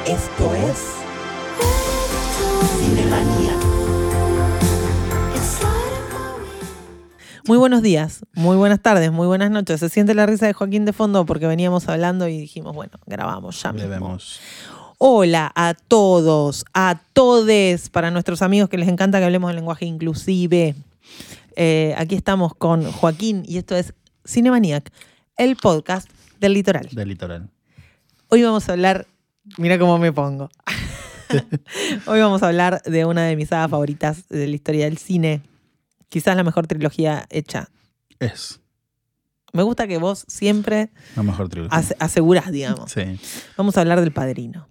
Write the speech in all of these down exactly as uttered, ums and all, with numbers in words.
Esto es Cinemanía. Muy buenos días, muy buenas tardes, muy buenas noches. Se siente la risa de Joaquín de fondo porque veníamos hablando y dijimos, bueno, grabamos ya mismo. Debemos. Hola a todos, a todes, para nuestros amigos que les encanta que hablemos en lenguaje inclusive. Eh, aquí estamos con Joaquín y esto es Cinemaniac, el podcast del litoral. Del litoral. Hoy vamos a hablar, mira cómo me pongo. Hoy vamos a hablar de una de mis sagas favoritas de la historia del cine. Quizás la mejor trilogía hecha. Es Me gusta que vos siempre la mejor trilogía. ase- asegurás, digamos. Sí. Vamos a hablar del Padrino.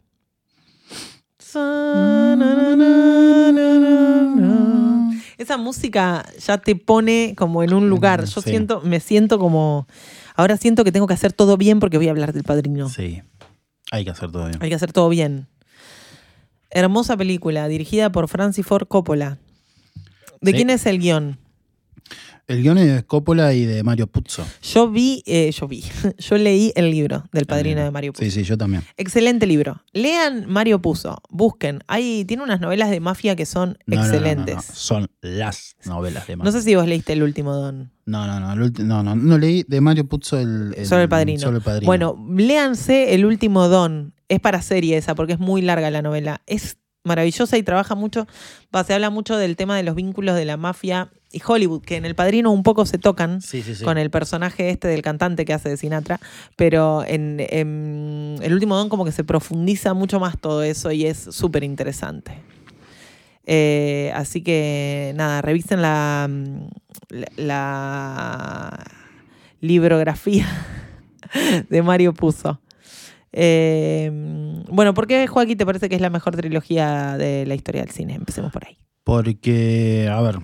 Esa música ya te pone como en un lugar. Yo Sí. siento, me siento como... Ahora siento que tengo que hacer todo bien porque voy a hablar del Padrino. Sí. Hay que hacer todo bien. Hay que hacer todo bien. Hermosa película, dirigida por Francis Ford Coppola. ¿De Sí. quién es el guión? El guion es de Coppola y de Mario Puzo. Yo vi, eh, yo vi, yo leí el libro del Padrino El- de Mario Puzo. Sí, sí, yo también. Excelente libro. Lean Mario Puzo, busquen. Ahí tiene unas novelas de mafia que son No, no, no, no, excelentes. no. Son las novelas de No, Mario. sé si vos leíste El Último Don. No, no, no, el ulti- no, no, no leí de Mario Puzo el, el- Solo el Padrino. Solo el Padrino. Bueno, léanse El Último Don. Es para serie esa, porque es muy larga la novela. Es maravillosa y trabaja mucho. Va, se habla mucho del tema de los vínculos de la mafia y Hollywood, que en El Padrino un poco se tocan. Sí, sí, sí. Con el personaje este del cantante que hace de Sinatra, pero en, en El Último Don como que se profundiza mucho más todo eso y es súper interesante. Eh, así que nada, revisen la, la, la librografía de Mario Puzo. Eh, bueno, ¿por qué, Joaquín, te parece que es la mejor trilogía de la historia del cine? Empecemos por ahí. Porque, a ver.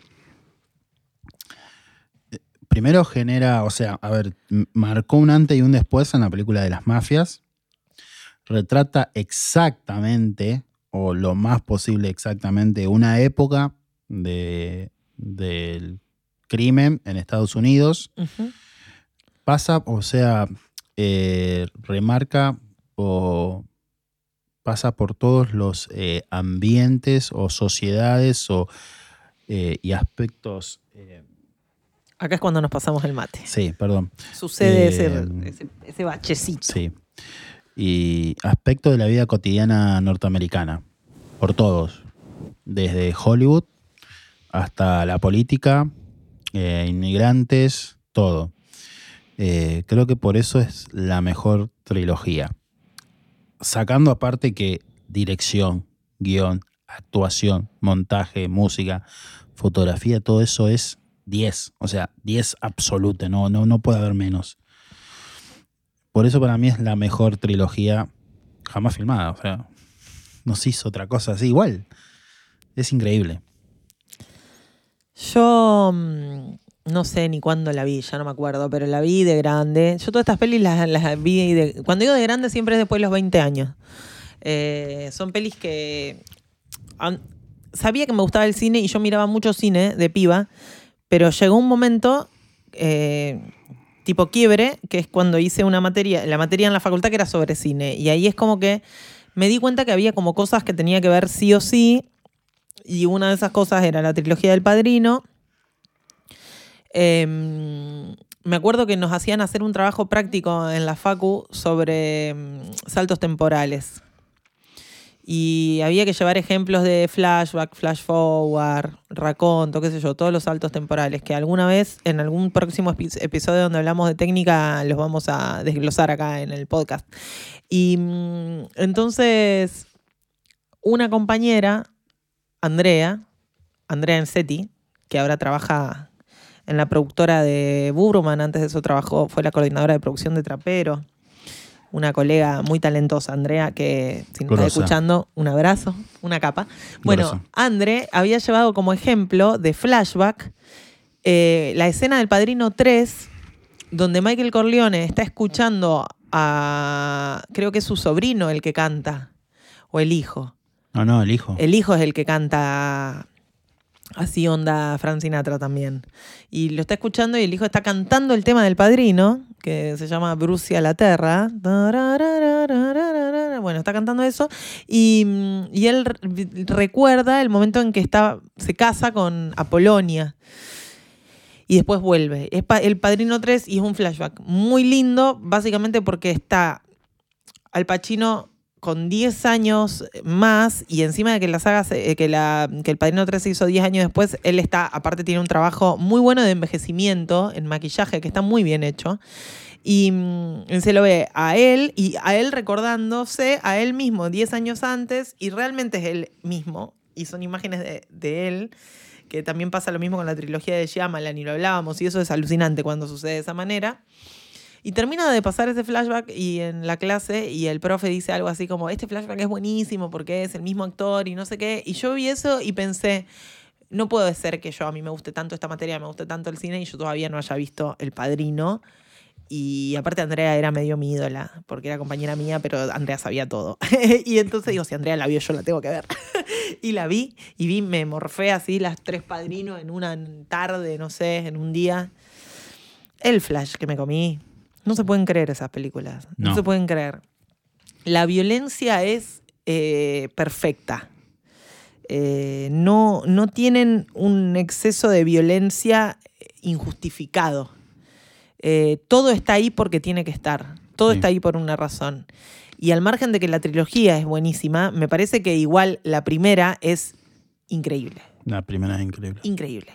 Primero genera, o sea, a ver, m- marcó un antes y un después en la película de las mafias. Retrata exactamente, o lo más posible exactamente, una época de, del crimen en Estados Unidos. Uh-huh. Pasa, o sea, eh, remarca o pasa por todos los eh, ambientes o sociedades o, eh, y aspectos. eh, Acá es cuando nos pasamos el mate. sí, perdón. Sucede Eh, ese, ese, ese bachecito. Sí. Y aspectos de la vida cotidiana norteamericana. Por todos. Desde Hollywood hasta la política, eh, inmigrantes, todo. Eh, creo que por eso es la mejor trilogía. Sacando aparte que dirección, guión, actuación, montaje, música, fotografía, todo eso es diez. O sea, diez absoluto, no, no, no puede haber menos. Por eso para mí es la mejor trilogía jamás filmada. O sea, no se hizo otra cosa así. Igual, es increíble. Yo mm, no sé ni cuándo la vi, ya no me acuerdo, pero la vi de grande. Yo todas estas pelis las, las vi de... Cuando digo de grande siempre es después de los veinte años. Eh, son pelis que... an- sabía que me gustaba el cine y yo miraba mucho cine de piba, pero llegó un momento... eh, tipo quiebre, que es cuando hice una materia, la materia en la facultad que era sobre cine. Y ahí es como que me di cuenta que había como cosas que tenía que ver sí o sí. Y una de esas cosas era la trilogía del Padrino. Eh, me acuerdo que nos hacían hacer un trabajo práctico en la facu sobre mm, saltos temporales. Y había que llevar ejemplos de flashback, flash forward, raconto, qué sé yo, todos los saltos temporales, que alguna vez, en algún próximo epi- episodio donde hablamos de técnica, los vamos a desglosar acá en el podcast. Y mm, entonces, una compañera, Andrea, Andrea Enzetti, que ahora trabaja en la productora de Burman, antes de eso trabajó, fue la coordinadora de producción de Trapero. Una colega muy talentosa, Andrea, que si nos está Grosa. escuchando, un abrazo, una capa. Bueno, Grosa. Andre había llevado como ejemplo de flashback eh, la escena del Padrino tres, donde Michael Corleone está escuchando a, creo que es su sobrino el que canta, o el hijo. No, no, el hijo. El hijo es el que canta así onda Frank Sinatra también. Y lo está escuchando y el hijo está cantando el tema del Padrino, que se llama Brucia la Terra. Bueno, bueno, está cantando eso. Y, y él re- recuerda el momento en que está, se casa con Apolonia. Y después vuelve. Es pa- El Padrino tres y es un flashback muy lindo, básicamente porque está Al Pacino con diez años más y encima de que la saga, se- que, la, que El Padrino tres se hizo diez años después, él está, aparte tiene un trabajo muy bueno de envejecimiento en maquillaje que está muy bien hecho. Y mm, se lo ve a él y a él recordándose a él mismo diez años antes y realmente es él mismo y son imágenes de, de él, que también pasa lo mismo con la trilogía de Shyamalan y lo hablábamos y eso es alucinante cuando sucede de esa manera. Y termina de pasar ese flashback y en la clase y el profe dice algo así como, este flashback es buenísimo porque es el mismo actor y no sé qué. Y yo vi eso y pensé, no puede ser que yo a mí me guste tanto esta materia, me guste tanto el cine y yo todavía no haya visto El Padrino. Y aparte Andrea era medio mi ídola, porque era compañera mía, pero Andrea sabía todo. Y entonces digo, si Andrea la vio, yo la tengo que ver. Y la vi, y vi, me morfé así las tres Padrinos en una tarde, no sé, en un día. El flash que me comí. No se pueden creer esas películas. No, No. se pueden creer. La violencia es eh, perfecta. Eh, no, no tienen un exceso de violencia injustificado. Eh, todo está ahí porque tiene que estar. Todo Sí. está ahí por una razón. Y al margen de que la trilogía es buenísima, me parece que igual la primera es increíble. La primera es increíble. Increíble.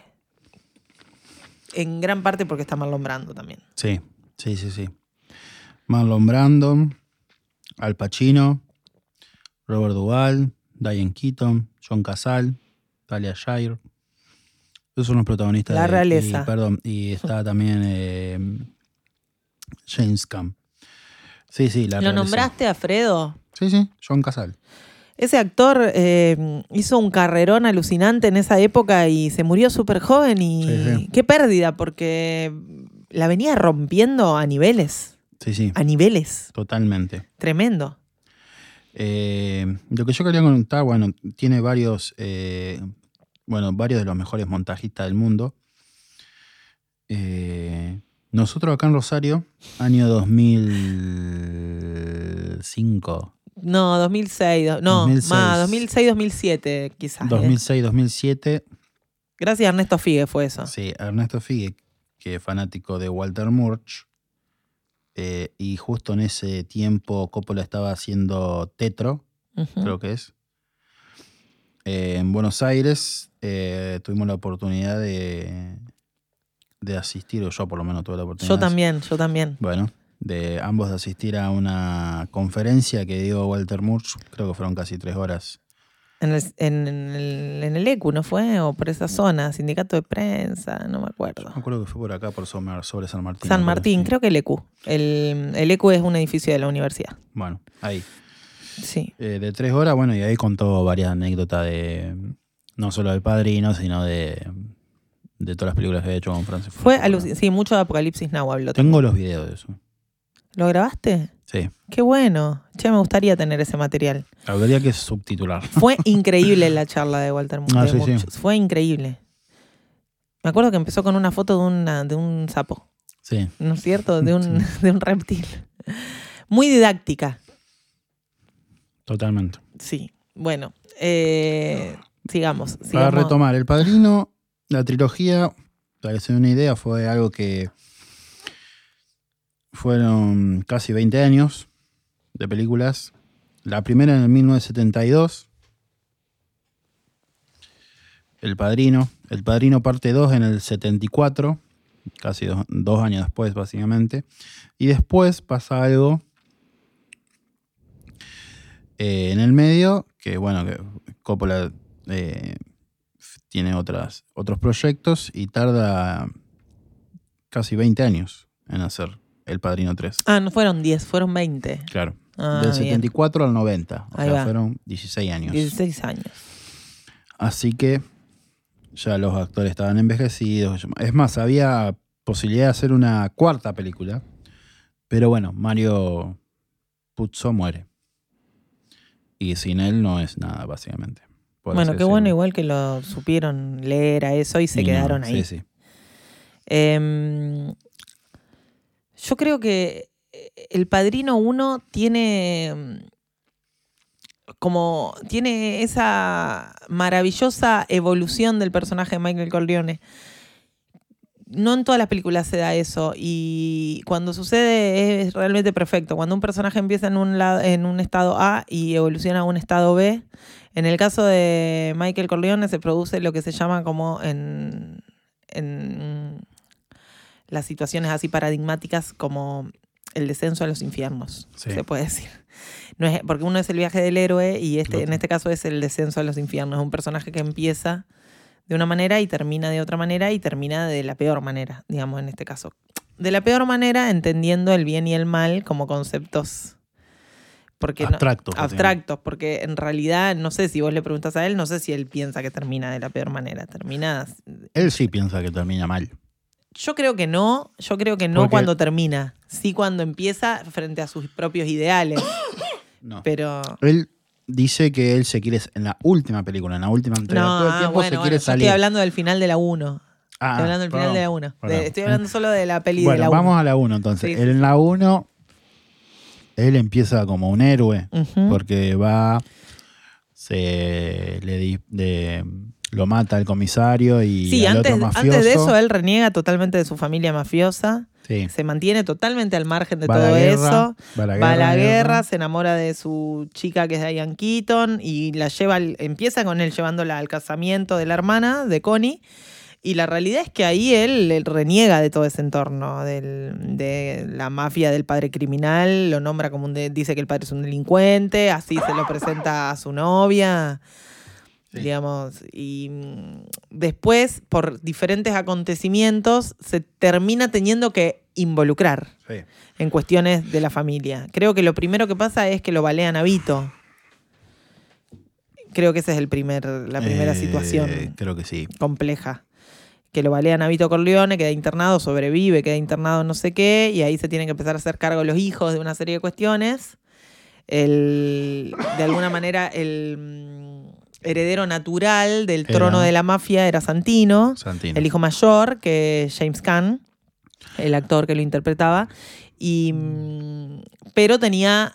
En gran parte porque está Marlon Brando también. Sí, sí, sí, sí. Marlon Brando, Al Pacino, Robert Duvall, Diane Keaton, John Cazale, Talia Shire. Esos son los protagonistas. La de- realeza. Y, perdón, y está también eh, James Caan. Sí, sí, la ¿Lo realeza. nombraste a Fredo? Sí, sí, John Cazale. Ese actor eh, hizo un carrerón alucinante en esa época y se murió súper joven y Sí, sí. qué pérdida porque la venía rompiendo a niveles, Sí, sí, a niveles, totalmente. tremendo. Eh, lo que yo quería contar, bueno, tiene varios, eh, bueno, varios de los mejores montajistas del mundo. Eh, nosotros acá en Rosario, año dos mil cinco, No, dos mil seis, do- no, dos mil seis. más, dos mil seis, dos mil siete quizás. dos eh. mil seis, dos mil siete, Gracias a Ernesto Figue fue eso. sí, Ernesto Figue, que es fanático de Walter Murch, eh, y justo en ese tiempo Coppola estaba haciendo Tetro, Ujú. creo que es. Eh, en Buenos Aires eh, tuvimos la oportunidad de, de asistir, o yo por lo menos tuve la oportunidad. Yo de- también, yo también. Bueno, de ambos de asistir a una conferencia que dio Walter Murch, creo que fueron casi tres horas. En el, en, el, en el E C U, ¿no fue? O por esa zona, sindicato de prensa, no me acuerdo. Me acuerdo que fue por acá, por sobre, sobre San Martín. San me acuerdo, Martín, sí. creo que el E C U. El, el E C U es un edificio de la universidad. Bueno, ahí. Sí. Eh, de tres horas, bueno, y ahí contó varias anécdotas de, no solo del Padrino, sino de, de todas las películas que ha hecho con Francis Ford Fue Coppola. alucinante. Sí, mucho de Apocalipsis Now habló. Tengo también. los videos de eso. ¿Lo grabaste? Sí. Qué bueno. Che, me gustaría tener ese material. Habría que subtitular. Fue increíble la charla de Walter Mu- Ah, de sí, Murch. sí. Fue increíble. Me acuerdo que empezó con una foto de, una, de un sapo, Sí. ¿no es cierto? De un, de un reptil. Muy didáctica. Totalmente. Sí. Bueno, eh, sigamos. Para sigamos. retomar, El Padrino, la trilogía, para que se den una idea, fue algo que fueron casi veinte años de películas. La primera en el mil novecientos setenta y dos. El Padrino. El Padrino parte dos en el setenta y cuatro. Casi dos, dos años después, básicamente. Y después pasa algo eh, en el medio, que bueno, que Coppola eh, tiene otras, otros proyectos y tarda casi veinte años en hacer El Padrino tres. Ah, no fueron diez, fueron veinte. Claro. Ah, Del bien. setenta y cuatro al noventa. O Ahí sea, va. fueron dieciséis años. dieciséis años. Así que ya los actores estaban envejecidos. Es más, había posibilidad de hacer una cuarta película. Pero bueno, Mario Puzo muere. Y sin él no es nada, básicamente. Por Bueno, así qué bueno decirlo. igual que lo supieron leer a eso y se Y no, quedaron ahí. Sí, sí. Eh, yo creo que El Padrino uno tiene como tiene esa maravillosa evolución del personaje de Michael Corleone. No en todas las películas se da eso, y cuando sucede es realmente perfecto. Cuando un personaje empieza en un, lado, en un estado A y evoluciona a un estado B, en el caso de Michael Corleone se produce lo que se llama como en, en las situaciones así paradigmáticas como el descenso a los infiernos, sí. se puede decir. No es, porque uno es el viaje del héroe y este, en este caso es el descenso a los infiernos. Es un personaje que empieza de una manera y termina de otra manera y termina de la peor manera, digamos, en este caso. De la peor manera, entendiendo el bien y el mal como conceptos porque abstractos. No, abstractos, porque en realidad, no sé si vos le preguntás a él, no sé si él piensa que termina de la peor manera. Termina... Él sí piensa que termina mal. Yo creo que no, yo creo que no porque... cuando termina, sí cuando empieza frente a sus propios ideales. No. Pero... Él dice que él se quiere, en la última película, en la última entrega, no, todo el tiempo ah, bueno, se bueno, quiere yo salir. Estoy hablando del final de la uno. Ah, estoy hablando del perdón, final de la uno. perdón. De, estoy hablando solo de la peli bueno, de la uno. Vamos a la uno entonces. Sí, sí, en sí. la uno, él empieza como un héroe, uh-huh. porque va, se le di, de, lo mata al comisario y sí, al antes, otro mafioso. antes de eso él reniega totalmente de su familia mafiosa. Sí. Se mantiene totalmente al margen de va todo guerra, eso. Va a la guerra, va a la guerra, guerra, se enamora de su chica que es Diane Keaton y la lleva, al, empieza con él llevándola al casamiento de la hermana, de Connie. Y la realidad es que ahí él, él reniega de todo ese entorno, del, de la mafia del padre criminal, lo nombra como un de, dice que el padre es un delincuente, así se lo presenta a su novia. Sí. Digamos, y después, por diferentes acontecimientos, se termina teniendo que involucrar sí. en cuestiones de la familia. Creo que lo primero que pasa es que lo balean a Vito. Creo que esa es el primer, la primera eh, situación creo que sí. compleja. Que lo balean a Vito Corleone, queda internado, sobrevive, queda internado no sé qué, y ahí se tienen que empezar a hacer cargo los hijos de una serie de cuestiones. El, de alguna manera, el heredero natural del era. trono de la mafia era Santino, Santino, el hijo mayor, que es James Caan, el actor que lo interpretaba, y, pero tenía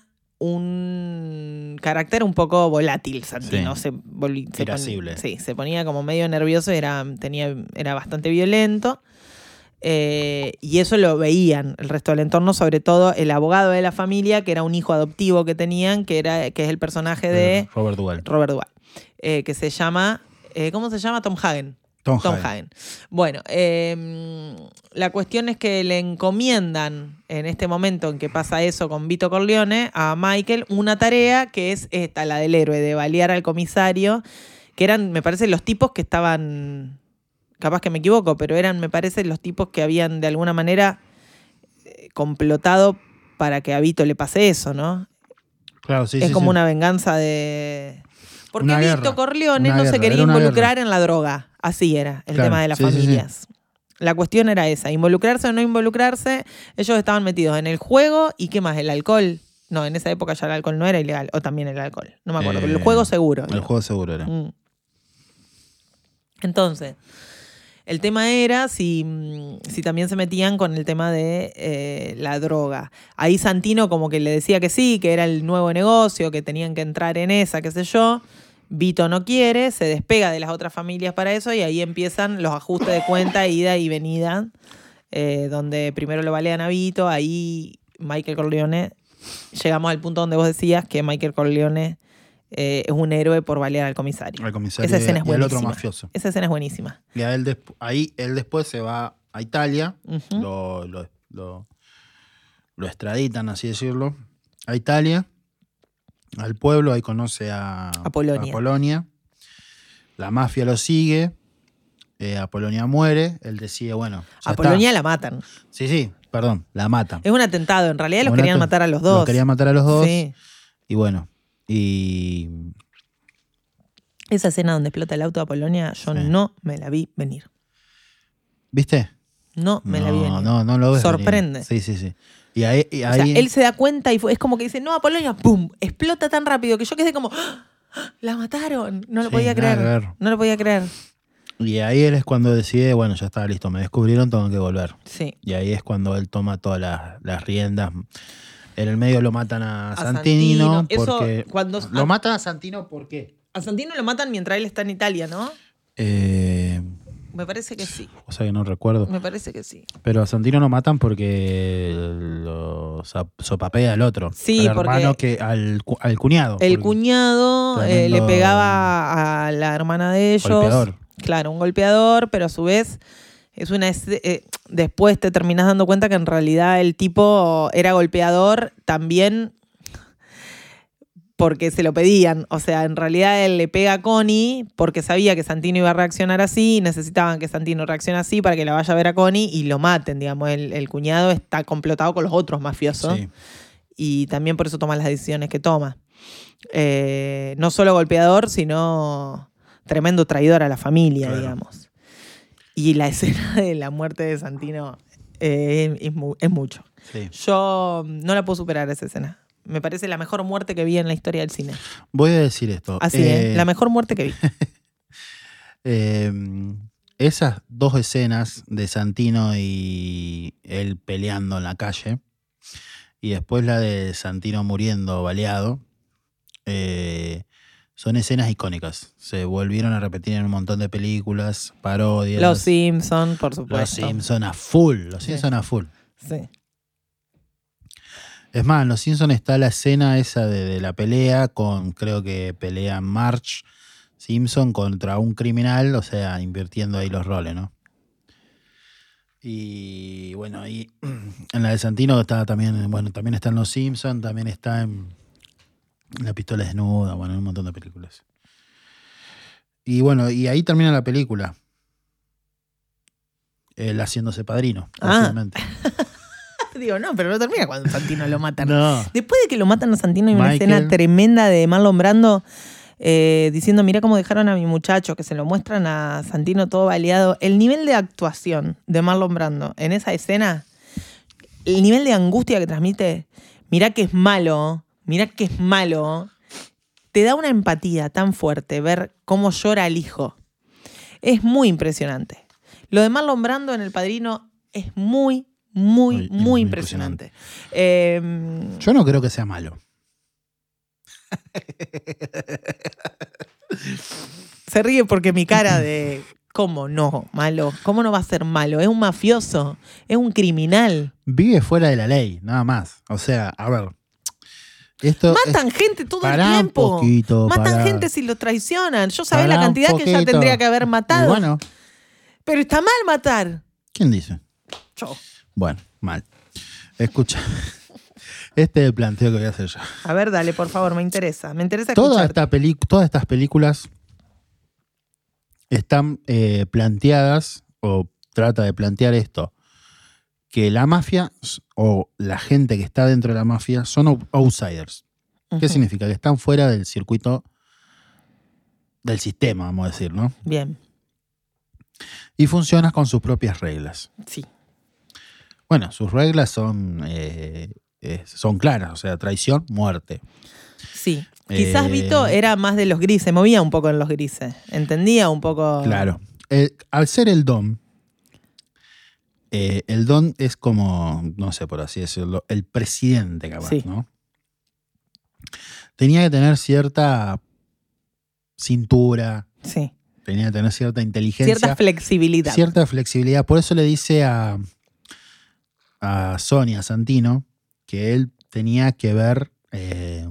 un carácter un poco volátil, Santino. Sí. Se, volví, se Irascible. Pon, sí, se ponía como medio nervioso, era, tenía, era bastante violento. Eh, y eso lo veían el resto del entorno, sobre todo el abogado de la familia, que era un hijo adoptivo que tenían, que, era, que es el personaje de Robert Duvall. Robert Duvall, eh, que se llama, eh, ¿cómo se llama? Tom Hagen. Tom, Tom Hagen. Hagen. Bueno, eh, la cuestión es que le encomiendan en este momento en que pasa eso con Vito Corleone a Michael una tarea que es esta, la del héroe, de balear al comisario, que eran, me parece, los tipos que estaban, capaz que me equivoco, pero eran, me parece, los tipos que habían de alguna manera eh, complotado para que a Vito le pase eso, ¿no? Claro, sí, es sí, como sí. una venganza de... Porque una Vito guerra, Corleone no guerra, se quería una involucrar guerra. en la droga. Así era el claro, tema de las sí, familias. Sí, sí. La cuestión era esa, involucrarse o no involucrarse. Ellos estaban metidos en el juego y ¿qué más? El alcohol. No, en esa época ya el alcohol no era ilegal. O también el alcohol. No me acuerdo, eh, pero el juego seguro. El ¿no? juego seguro era. Mm. Entonces, el tema era si, si también se metían con el tema de eh, la droga. Ahí Santino como que le decía que sí, que era el nuevo negocio, que tenían que entrar en esa, qué sé yo. Vito no quiere, se despega de las otras familias para eso y ahí empiezan los ajustes de cuenta, ida y venida, eh, donde primero lo balean a Vito, ahí Michael Corleone, llegamos al punto donde vos decías que Michael Corleone eh, es un héroe por balear al comisario. Al comisario Esa escena es y al buenísima. otro mafioso. Esa escena es buenísima. Y a él desp- ahí él después se va a Italia, Uh-huh. lo, lo, lo, lo extraditan, así decirlo, a Italia. Al pueblo, ahí conoce a, a, Polonia. a Polonia. La mafia lo sigue. Eh, a Polonia muere. Él decide, bueno. A está. Polonia la matan. Sí, sí, perdón, la matan. Es un atentado. En realidad los un querían atent- matar a los dos. Los querían matar a los dos. Sí. Y bueno. Y. Esa escena donde explota el auto a Polonia, yo sí. no me la vi venir. ¿Viste? No me no, la vi venir. No, no lo ves. Sorprende. Venir. Sí, sí, sí. Y ahí, y ahí... O sea, él se da cuenta y fue, es como que dice, no, a Polonia, ¡pum! Explota tan rápido que yo quedé como, ¡ah! ¡La mataron! No lo sí, podía creer. Ver. No lo podía creer. Y ahí él es cuando decide, bueno, ya está listo, me descubrieron, tengo que volver. Sí. Y ahí es cuando él toma todas las, las riendas. En el medio lo matan a, A Santino, Santino. Eso, porque... cuando- Lo matan a Santino, ¿por qué? A Santino lo matan mientras él está en Italia, ¿no? Eh, Me parece que sí. o sea que no recuerdo. Me parece que sí. Pero a Santino lo matan porque lo sa- sopapea al otro. Sí, al porque hermano que al, cu- al cuñado. El porque- cuñado eh, le tremendo pegaba a la hermana de ellos. Golpeador. Claro, un golpeador, pero a su vez es una es- eh, después te terminas dando cuenta que en realidad el tipo era golpeador también porque se lo pedían. O sea, en realidad él le pega a Connie porque sabía que Santino iba a reaccionar así y necesitaban que Santino reaccione así para que la vaya a ver a Connie y lo maten, digamos. El, el cuñado está complotado con los otros mafiosos. Sí. Y también por eso toma las decisiones que toma. Eh, no solo golpeador, sino tremendo traidor a la familia, Claro. digamos. Y la escena de la muerte de Santino eh, es, mu- es mucho. Sí. Yo no la puedo superar esa escena. Me parece la mejor muerte que vi en la historia del cine. Voy a decir esto. Así, eh, ¿eh? La mejor muerte que vi. eh, esas dos escenas de Santino y él peleando en la calle, y después la de Santino muriendo baleado, eh, son escenas icónicas. Se volvieron a repetir en un montón de películas, parodias. Los Simpson, por supuesto. Los Simpson a full. Los Sí. Simpson a full. Sí. Es más, en Los Simpson está la escena esa de, de la pelea con, creo que pelea Marge Simpson contra un criminal, o sea, invirtiendo ahí los roles, ¿no? Y bueno, y en la de Santino está también, bueno, también está en Los Simpson, también está en La pistola desnuda, bueno, en un montón de películas. Y bueno, y ahí termina la película. Él haciéndose padrino, Ah. básicamente. Digo, no, pero no termina cuando Santino lo matan. No. Después de que lo matan a Santino hay una Michael. escena tremenda de Marlon Brando eh, diciendo, mira cómo dejaron a mi muchacho, que se lo muestran a Santino todo baleado. El nivel de actuación de Marlon Brando en esa escena, el nivel de angustia que transmite, mirá que es malo, mirá que es malo, te da una empatía tan fuerte ver cómo llora el hijo. Es muy impresionante. Lo de Marlon Brando en El Padrino es muy, muy, Muy- muy, muy impresionante. Eh, Yo no creo que sea malo. Se ríe porque mi cara de ¿cómo no? Malo. ¿Cómo no va a ser malo? Es un mafioso, es un criminal. Vive fuera de la ley, nada más. O sea, a ver. Esto Matan es- gente todo el pará un tiempo. poquito, Matan pará. gente si lo traicionan. Yo sabés la Pará un cantidad que ya poquito. tendría que haber Y matado. bueno, Pero está mal matar. ¿quién dice? Yo. Bueno, mal. Escucha. Este es el planteo que voy a hacer yo. A ver, dale, por favor, me interesa. Me interesa Toda escuchar. esta peli- todas estas películas están eh, planteadas, o trata de plantear esto, que la mafia s- o la gente que está dentro de la mafia son out- outsiders. ¿Qué Ujú. significa? Que están fuera del circuito del sistema, vamos a decir, ¿no? Bien, Y funcionan con sus propias reglas. sí. Bueno, sus reglas son, eh, eh, son claras, o sea, traición, muerte. Sí. Quizás Eh, Vito era más de los grises, movía un poco en los grises. Entendía un poco. Claro. El- al ser el don, eh, el don es como, no sé por así decirlo, el presidente capaz, Sí. ¿no? Tenía que tener cierta cintura, Sí. tenía que tener cierta inteligencia, Cierta flexibilidad. cierta flexibilidad. Por eso le dice a, a Sonia Santino que él tenía que ver, eh,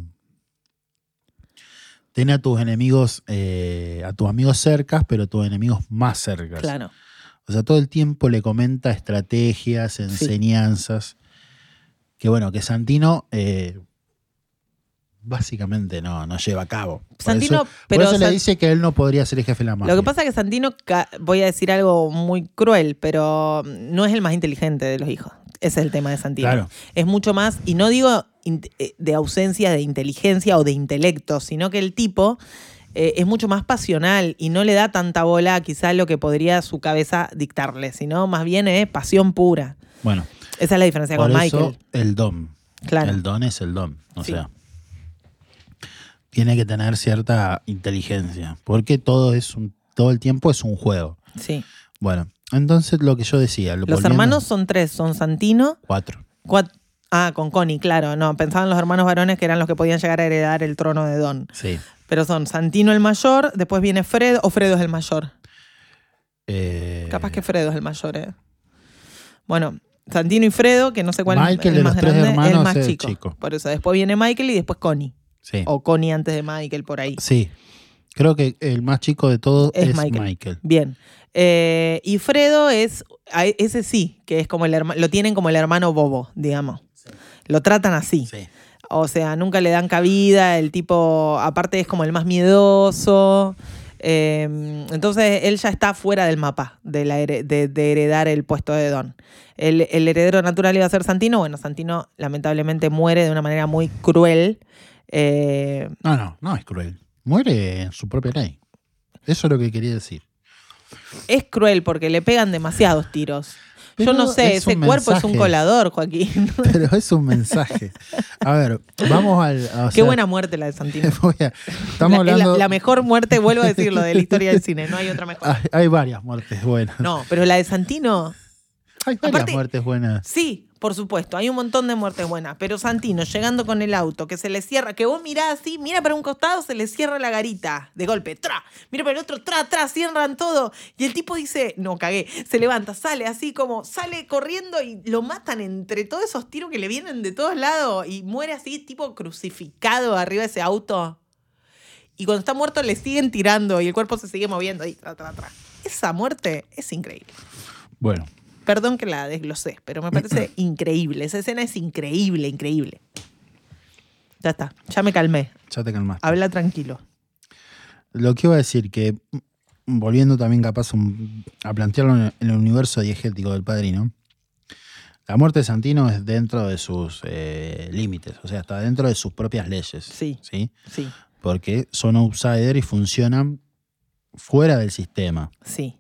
ten a tus enemigos, eh, a tus amigos cercas, pero tus enemigos más cercas. Claro. O sea, todo el tiempo le comenta estrategias, enseñanzas, que bueno, que Santino eh, básicamente no, no lleva a cabo. Por Santino, eso, pero por eso le San- dice que él no podría ser el jefe de la mafia. Lo que pasa es que Santino, ca- voy a decir algo muy cruel, pero no es el más inteligente de los hijos. Ese es el tema de Santino. Claro. Es mucho más, y no digo in- eh, de ausencia de inteligencia o de intelecto, sino que el tipo eh, es mucho más pasional y no le da tanta bola quizá lo que podría su cabeza dictarle, sino más bien es pasión pura. Bueno, Esa es la diferencia por con eso Michael. el don. Claro. El don es el don. O Sí. sea, tiene que tener cierta inteligencia, porque todo es un, todo el tiempo es un juego. Sí. Bueno, entonces lo que yo decía. Los volviendo- hermanos son tres, son Santino, Cuatro. cuat- Ah, con Connie, claro. No, pensaba en los hermanos varones que eran los que podían llegar a heredar el trono de Don. Sí. Pero son Santino el mayor, después viene Fredo, o Fredo es el mayor. Eh... Capaz que Fredo es el mayor, ¿eh? Bueno, Santino y Fredo, que no sé cuál Michael, es el de más los tres grande, hermanos, el más es chico. chico. Por eso, después viene Michael y después Connie. Sí. O Connie antes de Michael, por ahí. Sí. Creo que el más chico de todos es, es Michael. Michael. Bien. Eh, y Fredo es, ese sí, que es como el hermano, lo tienen como el hermano bobo, digamos. Sí. Lo tratan así. Sí. O sea, nunca le dan cabida, el tipo, aparte es como el más miedoso. Eh, entonces él ya está fuera del mapa de, la her- de, de heredar el puesto de Don. El, el heredero natural iba a ser Santino. Bueno, Santino lamentablemente muere de una manera muy cruel. Eh, no, no, no es cruel. Muere en su propia ley. Eso es lo que quería decir. Es cruel porque le pegan demasiados tiros. Pero yo no sé, ese cuerpo es un colador, Joaquín. Pero es un mensaje. A ver, vamos al... O Qué sea, buena muerte la de Santino. A, estamos la, hablando... la, la mejor muerte, vuelvo a decirlo, de la historia del cine. No hay otra mejor. Hay, hay varias muertes buenas. No, pero la de Santino... Hay varias Aparte, muertes buenas. Sí, por supuesto, hay un montón de muertes buenas. Pero Santino, llegando con el auto, que se le cierra, que vos mirás así, mira para un costado, se le cierra la garita de golpe, tra, mira para el otro, tra, tra, cierran todo. Y el tipo dice, no, cagué, se levanta, sale así como, sale corriendo y lo matan entre todos esos tiros que le vienen de todos lados y muere así, tipo crucificado arriba de ese auto. Y cuando está muerto le siguen tirando y el cuerpo se sigue moviendo ahí, tra, tra, tra. Esa muerte es increíble. Bueno. Perdón que la desglosé, pero me parece increíble. Esa escena es increíble, increíble. Ya está, ya me calmé. Ya te calmaste. Habla tranquilo. Lo que iba a decir, que volviendo también capaz un, a plantearlo en el universo diegético del Padrino, la muerte de Santino es dentro de sus eh, límites, o sea, está dentro de sus propias leyes. Sí, ¿sí? sí. Porque son outsider y funcionan fuera del sistema. Sí.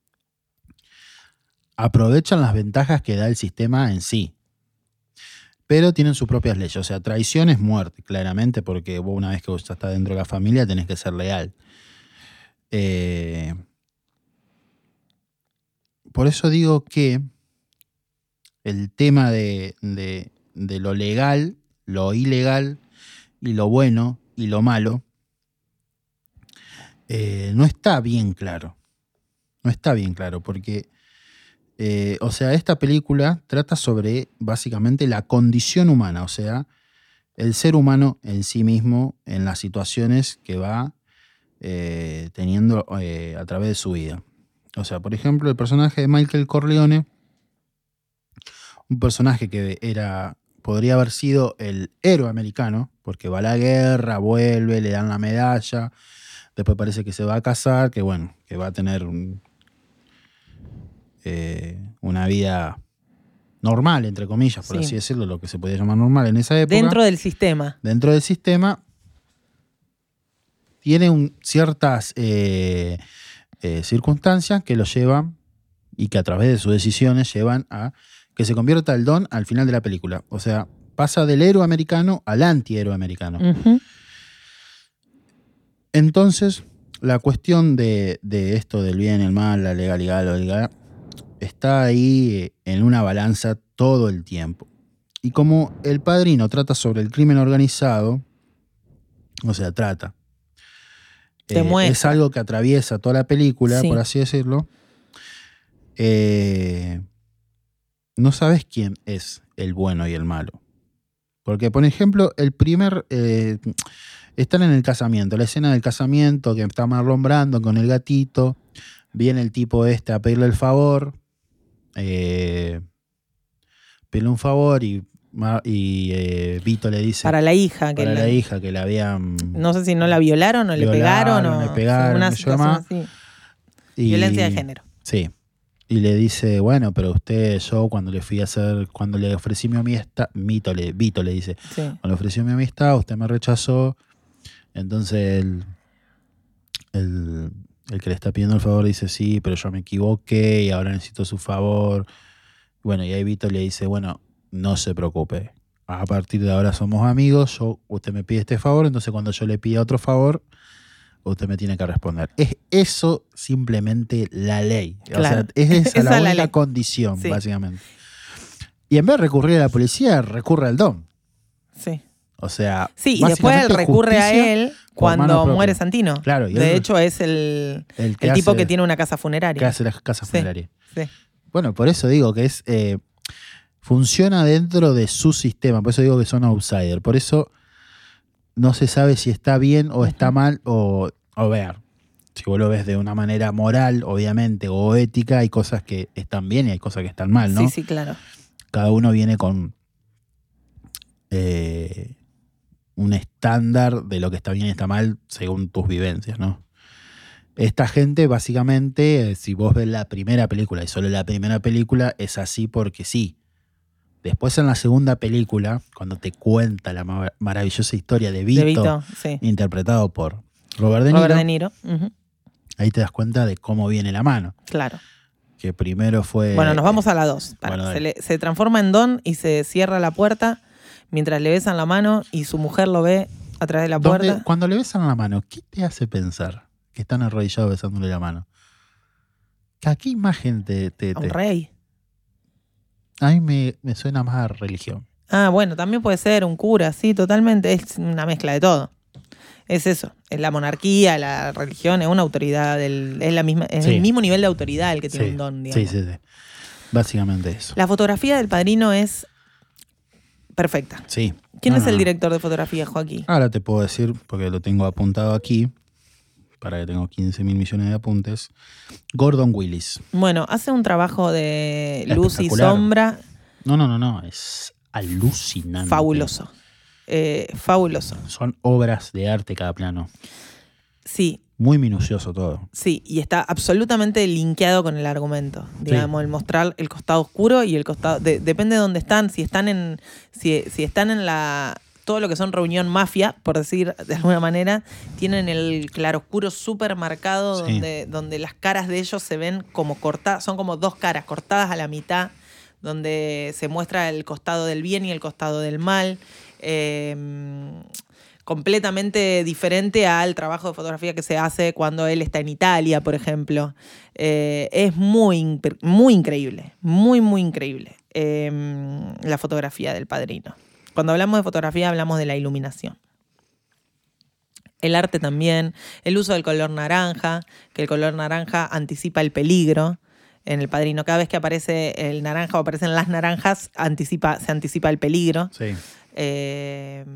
Aprovechan las ventajas que da el sistema en sí, pero tienen sus propias leyes. O sea, traición es muerte, claramente, porque vos una vez que vos ya estás dentro de la familia tenés que ser leal. Eh, por eso digo que el tema de, de, de lo legal, lo ilegal y lo bueno y lo malo eh, no está bien claro. No está bien claro, porque Eh, o sea, esta película trata sobre básicamente la condición humana, o sea, el ser humano en sí mismo en las situaciones que va eh, teniendo eh, a través de su vida. O sea, por ejemplo, el personaje de Michael Corleone, un personaje que era, podría haber sido el héroe americano, porque va a la guerra, vuelve, le dan la medalla, después parece que se va a casar, que bueno, que va a tener un... Eh, una vida normal, entre comillas, por sí. así decirlo, lo que se podía llamar normal en esa época. Dentro del sistema. Dentro del sistema tiene un, ciertas eh, eh, circunstancias que lo llevan y que a través de sus decisiones llevan a que se convierta el Don al final de la película. O sea, pasa del héroe americano al antihéroe americano. Uh-huh. Entonces, la cuestión de, de esto del bien y el mal, la legalidad, lo legal, está ahí en una balanza todo el tiempo. Y como El Padrino trata sobre el crimen organizado, o sea, trata, eh, es algo que atraviesa toda la película, sí. por así decirlo, eh, no sabes quién es el bueno y el malo. Porque, por ejemplo, el primer... Eh, están en el casamiento, la escena del casamiento, que está Marlon Brando con el gatito, viene el tipo este a pedirle el favor, Eh, pide un favor y, y eh, Vito le dice para la hija que para la, la hija que la habían no sé si no la violaron o le pegaron o le pegaron una situación así. Y, violencia de género. Sí. Y le dice, bueno, pero usted, yo cuando le fui a hacer, cuando le ofrecí mi amistad, Vito le, Vito le dice, sí. cuando le ofrecí mi amistad, usted me rechazó. Entonces el, el El que le está pidiendo el favor dice, sí, pero yo me equivoqué y ahora necesito su favor. Bueno, y ahí Vito le dice, bueno, no se preocupe. A partir de ahora somos amigos, yo, usted me pide este favor, entonces cuando yo le pida otro favor, usted me tiene que responder. Es eso simplemente la ley. Claro. O sea, es esa, esa la única la condición, sí. básicamente. Y en vez de recurrir a la policía, recurre al don. Sí. O sea, sí, y después él recurre a él cuando muere Santino. Claro, y de él, hecho, es el, el, el tipo hace, que tiene una casa funeraria. Que hace la casa funeraria. Sí, sí. Bueno, por eso digo que es eh, funciona dentro de su sistema. Por eso digo que son outsiders. Por eso no se sabe si está bien o está mal o, o ver. Si vos lo ves de una manera moral, obviamente, o ética, hay cosas que están bien y hay cosas que están mal, ¿no? Sí, sí, claro. Cada uno viene con eh, un estándar de lo que está bien y está mal según tus vivencias, ¿no? Esta gente, básicamente, si vos ves la primera película y solo la primera película, es así porque sí. Después en la segunda película, cuando te cuenta la ma- maravillosa historia de Vito, de Vito sí. interpretado por Robert De Niro, Robert De Niro. Uh-huh. Ahí te das cuenta de cómo viene la mano. Claro. Que primero fue... Bueno, nos vamos a la dos. Bueno, se, le, se transforma en Don y se cierra la puerta mientras le besan la mano y su mujer lo ve a través de la puerta. ¿Dónde, cuando le besan la mano, qué te hace pensar que están arrodillados besándole la mano? ¿A qué imagen te...? te, a un te... rey. A mí me, me suena más a religión. Ah, bueno, también puede ser un cura, sí, totalmente. Es una mezcla de todo. Es eso, es la monarquía, la religión, es una autoridad, del, es, la misma, es sí. el mismo nivel de autoridad el que tiene sí. un don, digamos. Sí, sí, sí. Básicamente eso. La fotografía del Padrino es perfecta. Sí. ¿Quién no, es no, el no. director de fotografía, Joaquín? Ahora te puedo decir, porque lo tengo apuntado aquí, para que tengo quince mil millones de apuntes. Gordon Willis. Bueno, hace un trabajo de luz y sombra. No, no, no, no, es alucinante. Fabuloso. Eh, fabuloso. Son obras de arte cada plano. Sí. Muy minucioso todo. Sí, y está absolutamente linkeado con el argumento. Digamos, sí. el mostrar el costado oscuro y el costado... De, depende de dónde están. Si están en... Si, si están en la... Todo lo que son reunión mafia, por decir de alguna manera, tienen el claroscuro súper marcado, sí. donde, donde las caras de ellos se ven como cortadas. Son como dos caras cortadas a la mitad, donde se muestra el costado del bien y el costado del mal. Eh, completamente diferente al trabajo de fotografía que se hace cuando él está en Italia, por ejemplo. Eh, es muy, muy increíble, muy, muy increíble eh, la fotografía del Padrino. Cuando hablamos de fotografía hablamos de la iluminación. El arte también, el uso del color naranja, que el color naranja anticipa el peligro. En el Padrino, cada vez que aparece el naranja o aparecen las naranjas, anticipa, se anticipa el peligro. Sí. Eh,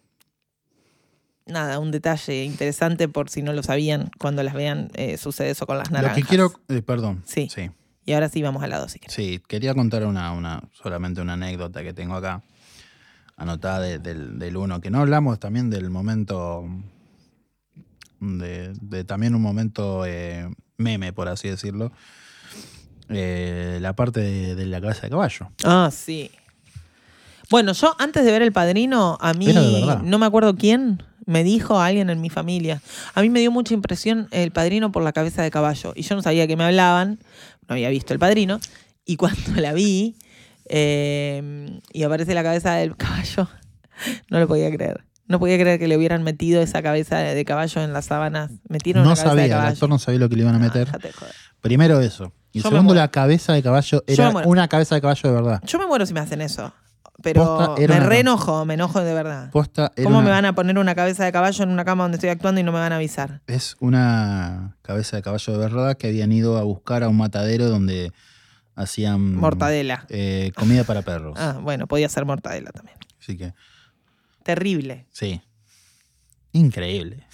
nada, un detalle interesante por si no lo sabían, cuando las vean eh, sucede eso con las naranjas. Lo que quiero, eh, perdón. Sí. sí. Y ahora sí vamos al lado, si quieres. Sí, quería contar una, una, solamente una anécdota que tengo acá, anotada de, del, del uno, que no hablamos también del momento, de, de también un momento eh, meme, por así decirlo. Eh, la parte de, de la cabeza de caballo. Ah, sí. Bueno, yo antes de ver El Padrino, a mí, no me acuerdo quién, me dijo a alguien en mi familia. A mí me dio mucha impresión El Padrino por la cabeza de caballo. Y yo no sabía que me hablaban, no había visto El Padrino. Y cuando la vi eh, y aparece la cabeza del caballo, no lo podía creer. No podía creer que le hubieran metido esa cabeza de caballo en las sábanas. Metieron no la cabeza sabía, de caballo. El actor no sabía lo que le iban a meter. Ah, joder. Primero eso. Y yo segundo, la cabeza de caballo era una cabeza de caballo de verdad. Yo me muero si me hacen eso. Pero me una... re enojo, me enojo de verdad. Posta ¿Cómo una... me van a poner una cabeza de caballo en una cama donde estoy actuando y no me van a avisar? Es una cabeza de caballo de verdad que habían ido a buscar a un matadero donde hacían... Mortadela. Eh, comida para perros. Ah, bueno, podía ser mortadela también. Así que... Terrible. Sí. Increíble.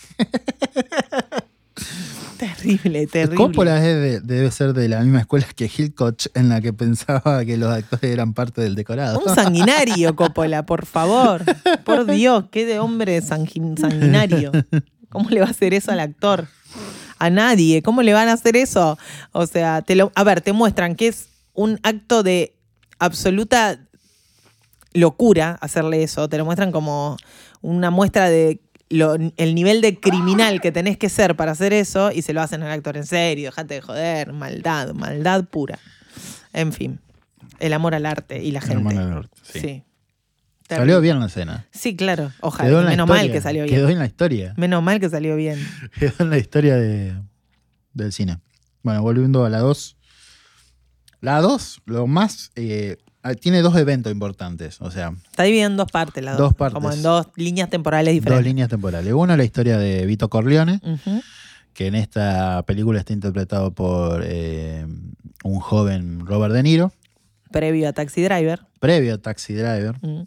Terrible, terrible. Coppola es de, debe ser de la misma escuela que Hitchcock, en la que pensaba que los actores eran parte del decorado. Un sanguinario, Coppola, por favor. Por Dios, qué de hombre sanguinario. ¿Cómo le va a hacer eso al actor? A nadie. ¿Cómo le van a hacer eso? O sea, te lo, a ver, te muestran que es un acto de absoluta locura hacerle eso. Te lo muestran como una muestra de Lo, el nivel de criminal que tenés que ser para hacer eso y se lo hacen al actor en serio. Dejate de joder, maldad, maldad pura. En fin, el amor al arte y la gente. El amor al arte, sí. sí. Salió bien la escena. Sí, claro. Ojalá. Menos historia, mal que salió bien. Quedó en la historia. Menos mal que salió bien. Quedó en la historia de, del cine. Bueno, volviendo a la dos. La dos, lo más... Eh, tiene dos eventos importantes, o sea... Está dividido en dos partes, las dos dos, partes. como en dos líneas temporales diferentes. Dos líneas temporales. Uno, la historia de Vito Corleone, Uh-huh. que en esta película está interpretado por eh, un joven Robert De Niro. Previo a Taxi Driver. Previo a Taxi Driver. Uh-huh.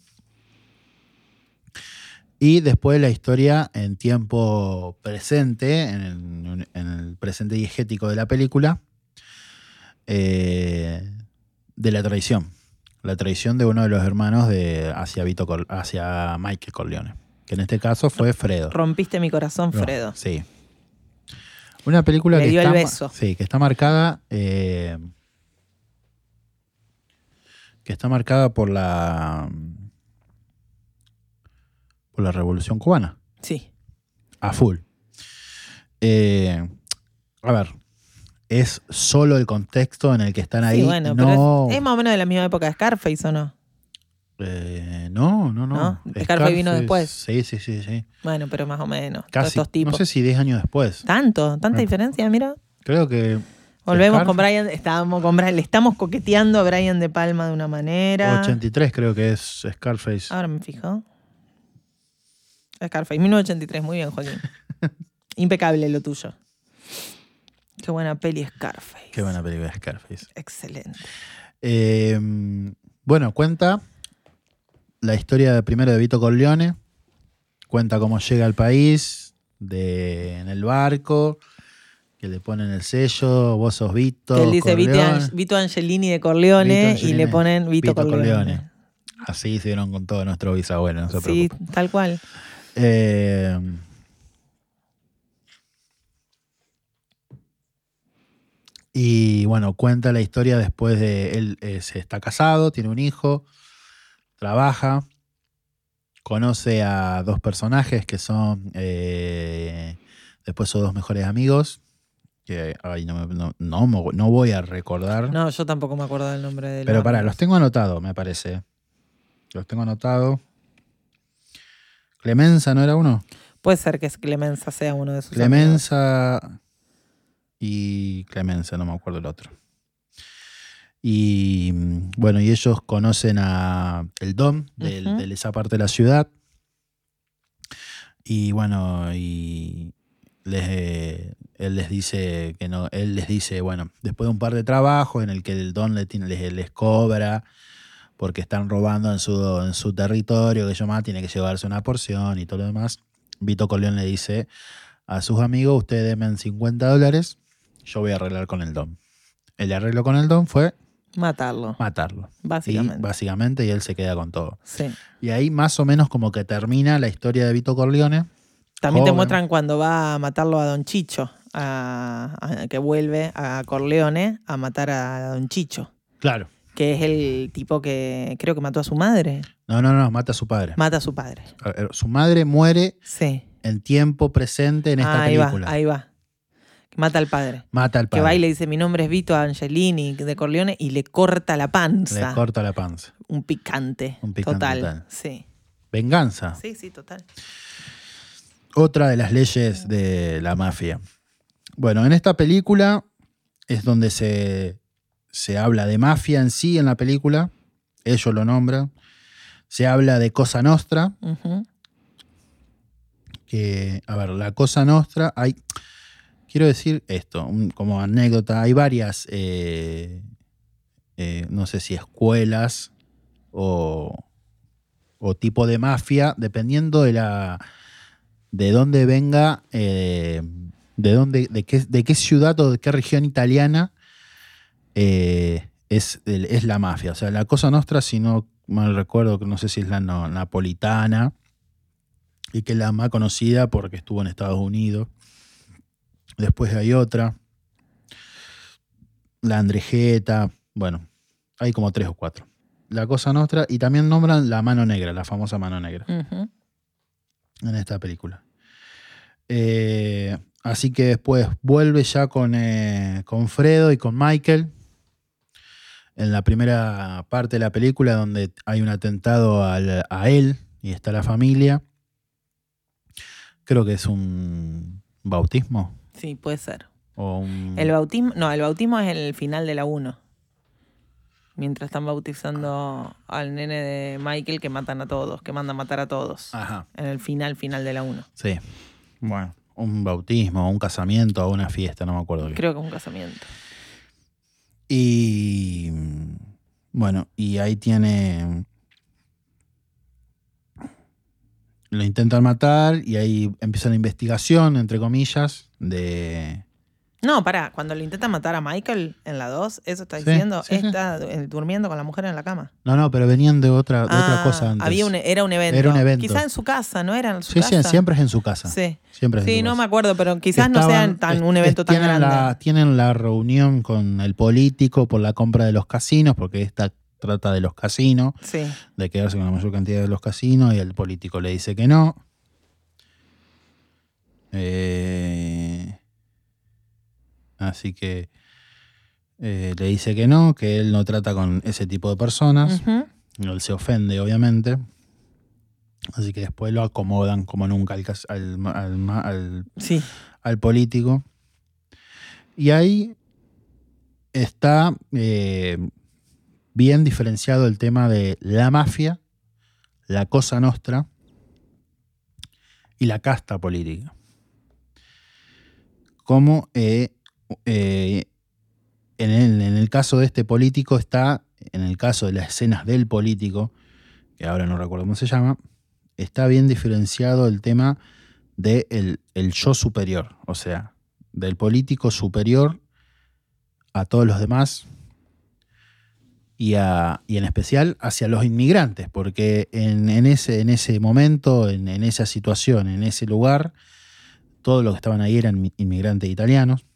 Y después la historia en tiempo presente, en el, en el presente diegético de la película, eh, de la traición. La traición de uno de los hermanos de, hacia, Vito, hacia Michael Corleone. Que en este caso fue Fredo. Rompiste mi corazón, No, Fredo. sí. Una película Le que dio está, el beso. Sí, que está marcada... Eh, que está marcada por la... por la Revolución Cubana. Sí. A full. Eh, a ver, es solo el contexto en el que están ahí. Sí, bueno, no, pero es, es más o menos de la misma época de Scarface, ¿o no? Eh, no, no, no. ¿No? Scarface vino después. Sí, sí, sí, sí. Bueno, pero más o menos. Todos Casi. estos tipos. No sé si diez años después. ¿Tanto? ¿Tanta Ah. diferencia? Mira. Creo que... Volvemos Scarface, con Brian. Estábamos con Brian. Le estamos coqueteando a Brian De Palma de una manera. ochenta y tres creo que es Scarface. Ahora me fijo. Scarface, mil novecientos ochenta y tres. Muy bien, Joaquín. Impecable lo tuyo. Qué buena peli Scarface. Qué buena película Scarface. Excelente. Eh, bueno, cuenta la historia de, primero de Vito Corleone. Cuenta cómo llega al país de, en el barco, que le ponen el sello, vos sos Vito. Que él dice Vito, Corleone. Ang- Vito Angelini de Corleone Vito y Angelini. le ponen Vito, Vito Corleone. Corleone. Así se dieron con todos nuestros bisabuelos, no se Sí, preocupen. tal cual. Eh, y bueno, cuenta la historia después de él eh, se está casado, tiene un hijo, trabaja, conoce a dos personajes que son eh, después sus dos mejores amigos, que ay, no, me- no, no, mo- no voy a recordar, No, yo tampoco me acuerdo del nombre de pero pará, los tengo anotados, me parece. Los tengo anotados. Clemenza, ¿no era uno? Puede ser que Clemenza sea uno de sus amigos. Clemenza y Clemenza, no me acuerdo el otro. Y mm, bueno, y ellos conocen a el Dom del- Ujú. de esa parte de la ciudad. Y bueno, y les, eh, él les dice que no, él les dice, bueno, después de un par de trabajos en el que el Don le tiene- les, les cobra porque están robando en su, en su territorio, que yo más tiene que llevarse una porción y todo lo demás. Vito Corleone le dice a sus amigos, ustedes denme cincuenta dólares, yo voy a arreglar con el Don. El arreglo con el Don fue Matarlo, matarlo. básicamente. Y básicamente, y él se queda con todo. Sí. Y ahí más o menos como que termina la historia de Vito Corleone. También te Joven. muestran cuando va a matarlo a Don Chicho, a- a- que vuelve a Corleone a matar a Don Chicho, Claro. que es el tipo que creo que mató a su madre. No, no, no, mata a su padre. Mata a su padre. Su madre muere Sí. en tiempo presente en esta Ah, ahí película. va, ahí va. Que mata al padre. Mata al Que padre. va y le dice, mi nombre es Vito Angelini de Corleone, y le corta la panza. Le corta la panza. Un picante. Un picante total. total. Sí. Venganza. Sí, sí, total. Otra de las leyes de la mafia. Bueno, en esta película es donde se, se habla de mafia en sí en la película. Ellos lo nombran. Se habla de Cosa Nostra. Ujú. Que, a ver, la Cosa Nostra, hay, quiero decir esto, un- como anécdota, hay varias, eh, eh, no sé si escuelas o, o tipo de mafia, dependiendo de la de dónde venga, eh, de dónde, de qué, de qué ciudad o de qué región italiana eh, es, el- es la mafia. O sea, la Cosa Nostra, si no mal recuerdo, que no sé si es la no- napolitana, y que es la más conocida porque estuvo en Estados Unidos. Después hay otra, la Andrejeta, bueno, hay como tres o cuatro. La Cosa Nostra, y también nombran la Mano Negra, la famosa Mano Negra, Ujú. en esta película. Eh, así que después vuelve ya con, eh, con Fredo y con Michael, en la primera parte de la película, donde hay un atentado al- a él y está la familia. Creo que es un bautismo. Sí, puede ser. O un... El bautismo, no, el bautismo es el final de la uno. mientras están bautizando al nene de Michael, que matan a todos, que mandan matar a todos. Ajá. En el final, final de la uno. Sí. Bueno, un bautismo, un casamiento o una fiesta, no me acuerdo qué. Creo que es un casamiento. Y bueno, y ahí tiene... Lo intentan matar y ahí empieza la investigación, entre comillas, de... No, pará, cuando le intentan matar a Michael en la dos, eso está Sí, diciendo, sí, sí. está eh, durmiendo con la mujer en la cama. No, no, pero venían de otra, de otra Ah, cosa antes. Había un, era un evento. Era un evento. Quizá en su casa, ¿no era en su Sí, casa? sí, siempre es en su casa. Sí, Siempre es en sí su no casa. me acuerdo, pero quizás no Estaban- sea tan, un es- evento es- tan tienen grande. La, tienen la reunión con el político por la compra de los casinos, porque esta trata de los casinos, Sí. de quedarse con la mayor cantidad de los casinos, y el político le dice que no. Eh, así que eh, le dice que no, que él no trata con ese tipo de personas. Ujú. Él se ofende, obviamente. Así que después lo acomodan como nunca al, cas- al, al, al, Sí. al político. Y ahí está eh, bien diferenciado el tema de la mafia, la cosa nostra y la casta política. Como eh, eh, en, el, en el caso de este político está, en el caso de las escenas del político, que ahora no recuerdo cómo se llama, está bien diferenciado el tema del de el yo superior, o sea, del político superior a todos los demás y, a, y en especial hacia los inmigrantes, porque en, en, ese, en ese momento, en, en esa situación, en ese lugar, todos los que estaban ahí eran inmigrantes italianos.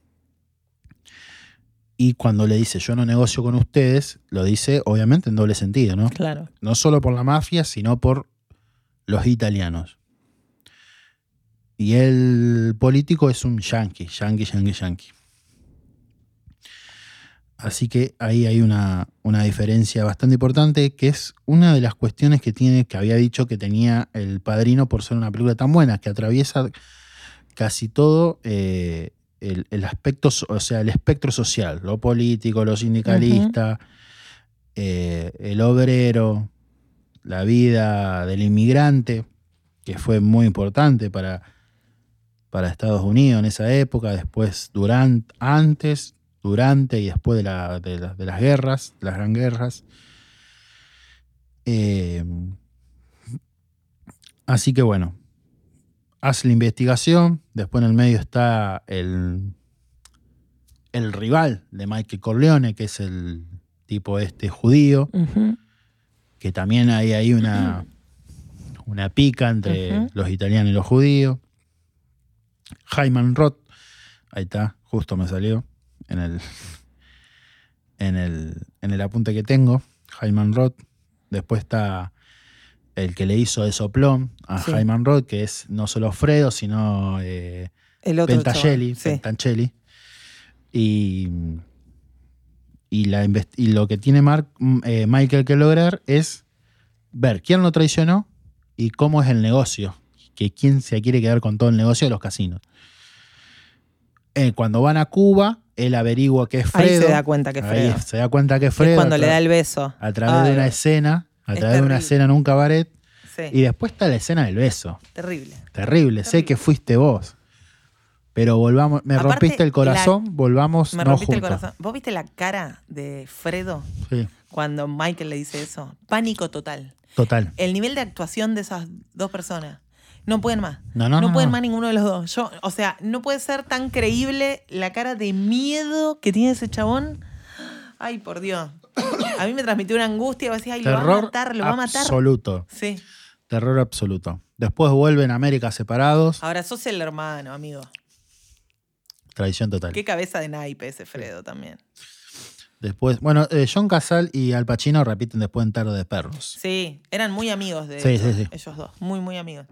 Y cuando le dice yo no negocio con ustedes, lo dice obviamente en doble sentido, ¿no? Claro. No solo por la mafia, sino por los italianos. Y el político es un yanqui, yanqui, yanqui, yanqui. Así que ahí hay una, una diferencia bastante importante, que es una de las cuestiones que tiene, que había dicho que tenía El Padrino por ser una película tan buena, que atraviesa casi todo eh, el, el aspecto, o sea, el espectro social, lo político, lo sindicalista, uh-huh. eh, el obrero, la vida del inmigrante, que fue muy importante para, para Estados Unidos en esa época, después, durante, antes, durante y después de, la, de, la, de las guerras, de las gran guerras. Eh, así que bueno, hace la investigación, después en el medio está el, el rival de Michael Corleone, que es el tipo este judío, uh-huh. que también hay ahí una, una pica entre uh-huh. los italianos y los judíos. Hyman Roth, ahí está, justo me salió en el, en el, en el apunte que tengo, Hyman Roth. Después está el que le hizo de soplón a sí. Hyman Roth, que es no solo Fredo, sino eh, el otro Pentacelli, sí. Pentacelli. Y, y, la, y lo que tiene Mark, eh, Michael que lograr es ver quién lo traicionó y cómo es el negocio, que quién se quiere quedar con todo el negocio de los casinos. Eh, cuando van a Cuba, él averigua que es Fredo. Ahí se da cuenta que es Fredo. Ahí se da cuenta que es Fredo. Es cuando le da el beso. A través Ay, de una escena, a través de una escena en un cabaret. Sí. Y después está la escena del beso. Terrible. Terrible. Terrible. Sé que fuiste vos. Pero volvamos, me Aparte, rompiste el corazón, la, volvamos me no rompiste juntos. el corazón. ¿Vos viste la cara de Fredo? Sí. Cuando Michael le dice eso. Pánico total. Total. El nivel de actuación de esas dos personas. No pueden más. No, no, no, no pueden no. más ninguno de los dos. Yo, o sea, no puede ser tan creíble la cara de miedo que tiene ese chabón. Ay, por Dios. A mí me transmitió una angustia. Decía, ay, Terror lo va a matar, lo va a matar. Absoluto. Sí. Terror absoluto. Después vuelven a América separados. Ahora sos el hermano, amigo. Tradición total. Qué cabeza de naipe ese Fredo también. Después, bueno, eh, John Casal y Al Pacino repiten después en Tarde de Perros. Sí, eran muy amigos de sí, ellos, sí, sí. ellos dos. Muy, muy amigos.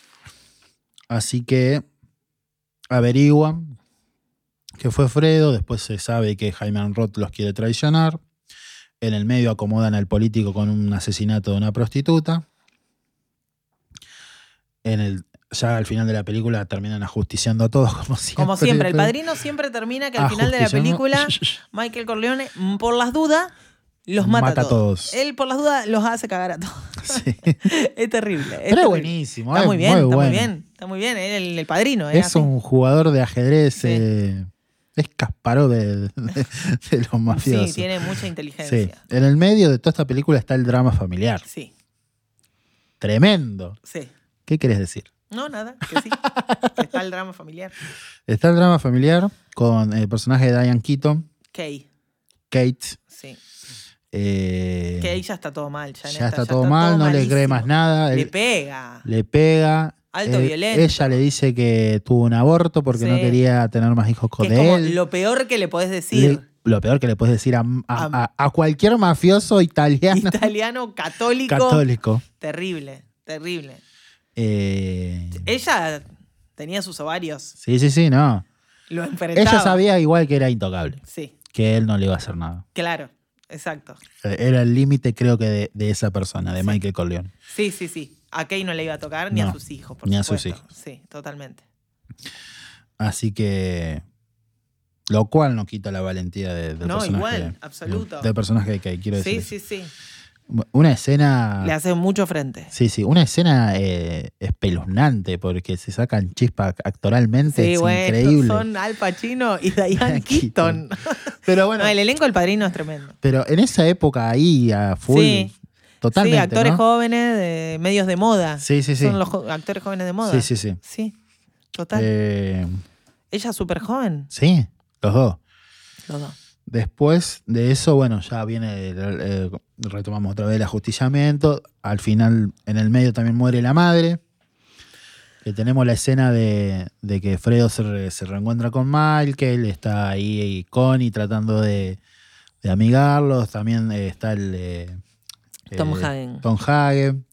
Así que averiguan que fue Fredo, después se sabe que Hyman Roth los quiere traicionar. En el medio acomodan al político con un asesinato de una prostituta. En el, ya al final de la película terminan ajusticiando a todos, como siempre. Como siempre, el Padrino siempre termina que al final de la película Michael Corleone, por las dudas, Los mata, Mata a a todos. todos. Él, por las dudas, los hace cagar a todos. Sí. Es terrible. Es Pero es terrible. buenísimo. Está es muy bien, muy está bueno. muy bien. Está muy bien. Es el, el padrino. Es, Es así. un jugador de ajedrez. Sí. Eh, es Kasparov de, de- de los mafiosos. Sí, tiene mucha Sí. inteligencia. En el medio de toda esta película está el drama familiar. Sí, Tremendo. sí. ¿Qué querés decir? No, nada, que sí. Que está el drama familiar. Está el drama familiar con el personaje de Diane Keaton, Kay, Kate. sí. eh, Kay ya está todo mal. Ya, en ya esta, está todo mal, no le malísimo. cree más nada. Le él- pega. le pega. Alto Eh, violento. Ella le dice que tuvo un aborto porque Sí. no quería tener más hijos con Que es como él. lo peor que le podés decir. Le- lo peor que le puedes decir a, a- Am- a- a cualquier mafioso italiano Italiano, católico. católico. Terrible, terrible. Eh, Ella tenía sus ovarios. sí, sí, sí, no. Lo enfrentaba. Ella sabía igual que era intocable, Sí, que él no le iba a hacer nada. claro. Exacto. Era el límite, creo que, de, de esa persona, de Sí. Michael Corleone. Sí, sí, sí. A Kay no le iba a tocar ni a No, sus hijos, por ni a sus supuesto. hijos. Sí, totalmente. Así que. Lo cual no quita la valentía de- del No, personaje. igual, absoluto. Del, del personaje de Kay, quiero Sí, decir. sí, sí. Una escena. Le hace mucho frente. Sí, sí, una escena eh, espeluznante porque se sacan chispas actoralmente. Sí, es bueno, increíble. son Al Pacino y Diane Keaton. Keaton. Pero bueno, No, el elenco del Padrino es tremendo. pero en esa época ahí, a full, Sí. totalmente. Sí, actores ¿no? jóvenes de medios de moda. Sí, sí, sí. Son los jo- actores jóvenes de moda. Sí, sí, sí. Sí, total. Eh, Ella es súper joven. sí, los dos. Los dos. Después de eso, bueno, ya viene, el- el- retomamos otra vez el ajusticiamiento. Al final, en el medio también muere la madre. Que tenemos la escena de, de que Fredo se, re- se reencuentra con Michael, está ahí y Connie tratando de, de amigarlos. También eh, está el eh, Tom eh, Hagen. Tom Hagen.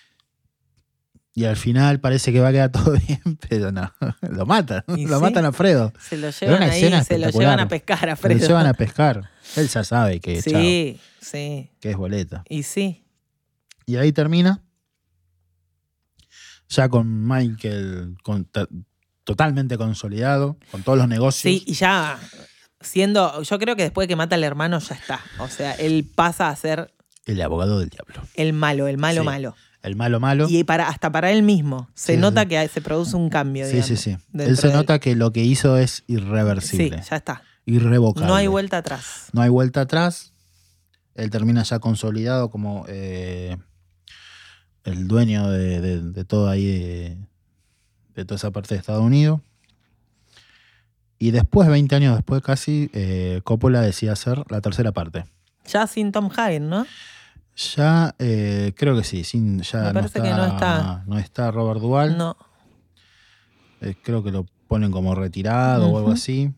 Y al final parece que va a quedar todo bien, pero no, lo matan, Y lo sí. matan a Fredo. Se lo Era llevan una ahí, escena se lo espectacular. llevan a pescar a Se lo Fredo. llevan a pescar. Él ya sabe que, chao, Sí, sí. que es boleta. Y sí. Y ahí termina. Ya con Michael con- t- totalmente consolidado, con todos los negocios. Sí, y ya siendo, yo creo que después de que mata al hermano ya está. O sea, él pasa a ser El abogado del diablo. el malo, el malo Sí. malo. El malo malo. Y para, hasta para él mismo. Se Sí, nota sí. que se produce un cambio, sí, digamos. sí, sí. Él dentro se de nota que lo que hizo es Sí, irreversible. ya está. Irrevocable. No hay vuelta atrás. No hay vuelta atrás. Él termina ya consolidado como eh, el dueño de, de- de todo ahí, de, de toda esa parte de Estados Unidos. Y después, veinte años después casi, eh, Coppola decide hacer la tercera parte. Ya sin Tom Hagen, ¿no? Ya, eh, creo que sí, sin, ya Me no parece está, que no está. no está Robert Duvall. No. Eh, creo que lo ponen como retirado o algo Ujú. así.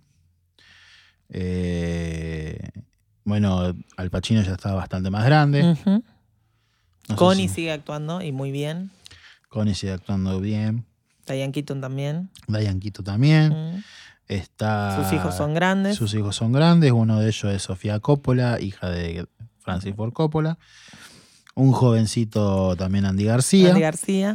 Eh, bueno, Al Pacino ya está bastante más grande. Ujú. No sé Connie si- sigue actuando y muy bien. Connie sigue actuando bien. Diane Keaton también. Diane Keaton también. Mm. Está, Sus hijos son grandes. Sus hijos son grandes. Uno de ellos es Sofía Coppola, hija de Francis Ford Coppola. Un jovencito también, Andy García. Andy García.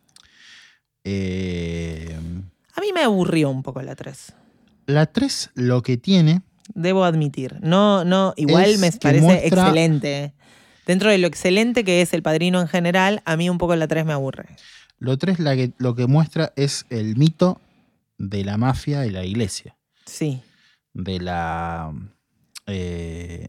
Eh, A mí me aburrió un poco la tres. la tres lo que tiene, Debo admitir. No, no, igual Es me que parece muestra- excelente. Dentro de lo excelente que es El Padrino en general, a mí un poco la tres me aburre. lo tres la que, lo que muestra es el mito de la mafia y la iglesia. Sí. De la... eh,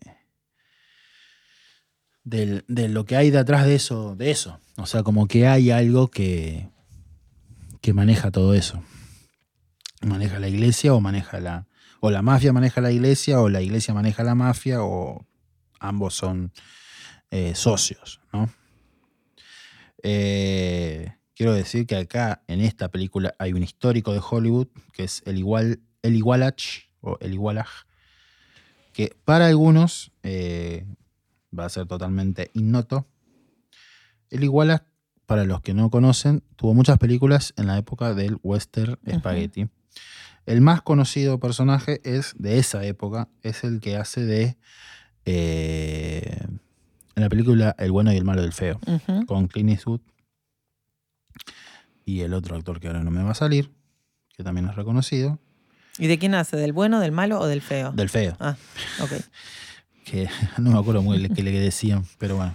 del- de lo que hay detrás de eso, de eso. O sea, como que hay algo que, que maneja todo eso. Maneja la iglesia o maneja la... O la mafia maneja la iglesia o la iglesia maneja la mafia o ambos son eh, socios, ¿no? Eh, quiero decir que acá en esta película hay un histórico de Hollywood que es el igual el Igualach o el Igualaj, que para algunos eh, va a ser totalmente ignoto. El Igualaj, para los que no conocen, tuvo muchas películas en la época del western spaghetti. El más conocido personaje es de esa época, es el que hace de eh, en la película El bueno y el malo y el feo, Ujú. con Clint Eastwood y el otro actor que ahora no me va a salir, que también es reconocido, ¿Y de quién hace? ¿Del bueno, del malo o del feo? del feo. Ah, ok. que no me acuerdo muy bien qué le decían, pero bueno.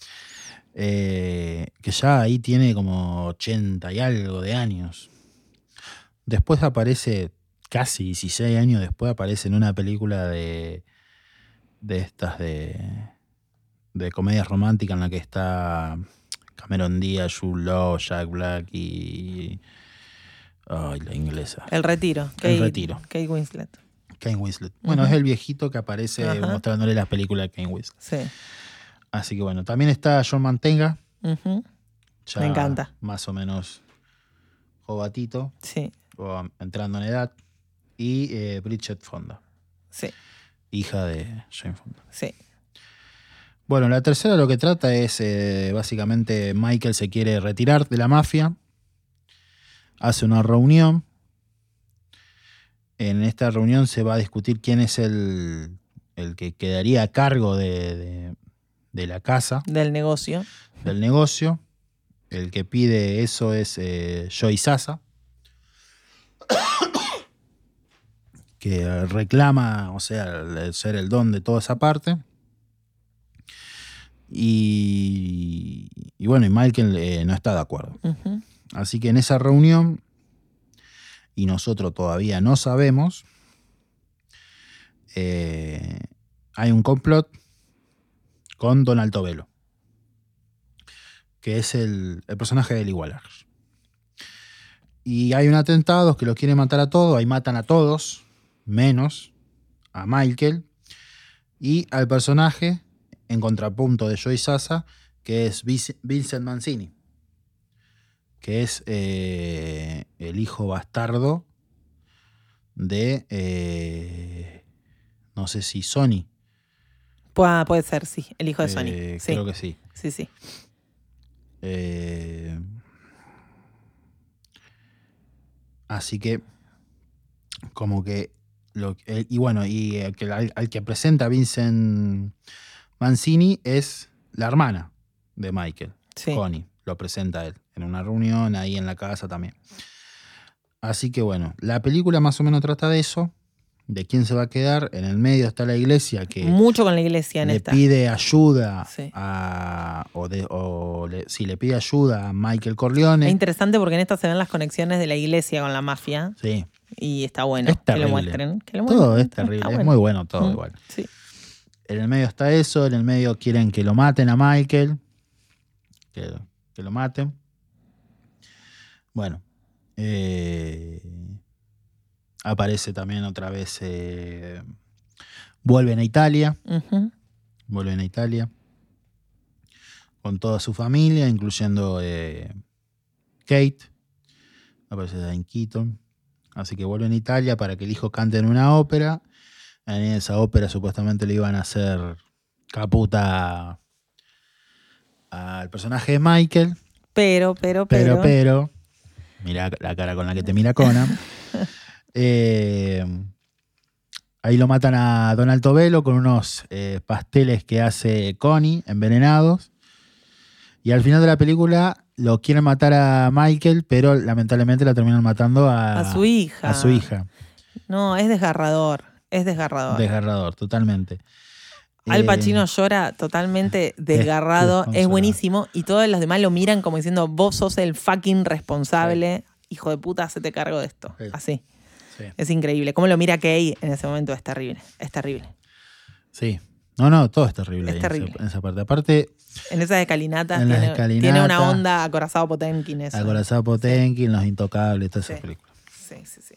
Eh, que ya ahí tiene como ochenta y algo de años. Después aparece, casi dieciséis años después, aparece en una película de, de estas de, de comedias románticas en la que está Cameron Díaz, Jude Law, Jack Black y... Ay, la inglesa. El Retiro. El Kate, Retiro. Kate Winslet. Kate Winslet. Bueno, Uh-huh. es el viejito que aparece Ajá. mostrándole las películas de Kate Winslet. Sí. Así que bueno, también está John Mantenga. Uh-huh. Ya Me encanta. Más o menos jovatito, Sí, o entrando en edad. Y eh, Bridget Fonda, sí, hija de Jane Fonda. sí. Bueno, la tercera lo que trata es, eh, básicamente, Michael se quiere retirar de la mafia. Hace una reunión. En esta reunión se va a discutir quién es el, el que quedaría a cargo de, de, de la casa, Del negocio. del negocio. El que pide eso es eh, Joey Sasa, que reclama, o sea, el ser el don de toda esa parte. Y, y bueno, y Michael eh, no está de acuerdo. Uh-huh. Así que en esa reunión, y nosotros todavía no sabemos, eh, hay un complot con Don Altobello, que es el, el personaje del Igualar. Y hay un atentado que los quiere matar a todos, ahí matan a todos, menos a Michael, y al personaje, en contrapunto de Joey Sasa, que es Vincent Mancini, que es eh, el hijo bastardo de, eh, no sé si Sonny. Pu- puede ser, sí, el hijo de Eh, Sony. Sí, Creo que sí. sí, sí. Eh, así que, como que, lo, el, y bueno, y el que, al, al que presenta Vincent Mancini es la hermana de Michael, Sí. Connie, lo presenta él en una reunión ahí en la casa también. Así que bueno, la película más o menos trata de eso, de quién se va a quedar. En el medio está la iglesia que Mucho con la iglesia en le esta. pide ayuda Sí. a, o, de, o le, sí, le pide ayuda a Michael Corleone. Es interesante porque en esta se ven las conexiones de la iglesia con la mafia. Sí. Y está bueno Es que terrible. lo muestren. Que lo Todo muestren. es Está terrible, es bueno. muy bueno todo Mm, igual. Sí. En el medio está eso, en el medio quieren que lo maten a Michael, que, que lo maten. Bueno, eh, aparece también otra vez, eh, vuelven a Italia, Uh-huh. vuelven a Italia con toda su familia, incluyendo eh, Kate, aparece Diane Keaton. Así que vuelven a Italia para que el hijo cante en una ópera. En esa ópera supuestamente le iban a hacer caputa al personaje de Michael. Pero, pero, Pero, pero. pero, mira la cara con la que te mira Conan. eh, ahí lo matan a Don Altobello con unos eh, pasteles que hace Connie, envenenados. Y al final de la película lo quieren matar a Michael, pero lamentablemente la terminan matando a, A su hija. A su hija. No, es desgarrador. Es desgarrador. Desgarrador, totalmente. Al Eh, Pacino llora totalmente desgarrado. Es, desconsolado. buenísimo. Y todos los demás lo miran como diciendo, vos sos el fucking responsable. Hijo de puta, hacete cargo de esto. Sí. Así. Sí. Es increíble. Cómo lo mira Kay en ese momento es terrible. Es terrible. Sí. No, no, todo es terrible. Es ahí terrible. En, esa, en esa parte. Aparte, En esas escalinatas, En las tiene, escalinatas. tiene una onda acorazado Potemkin. Eso. Acorazado Potemkin, Los Intocables, todas esas Sí. películas. Sí, sí, sí.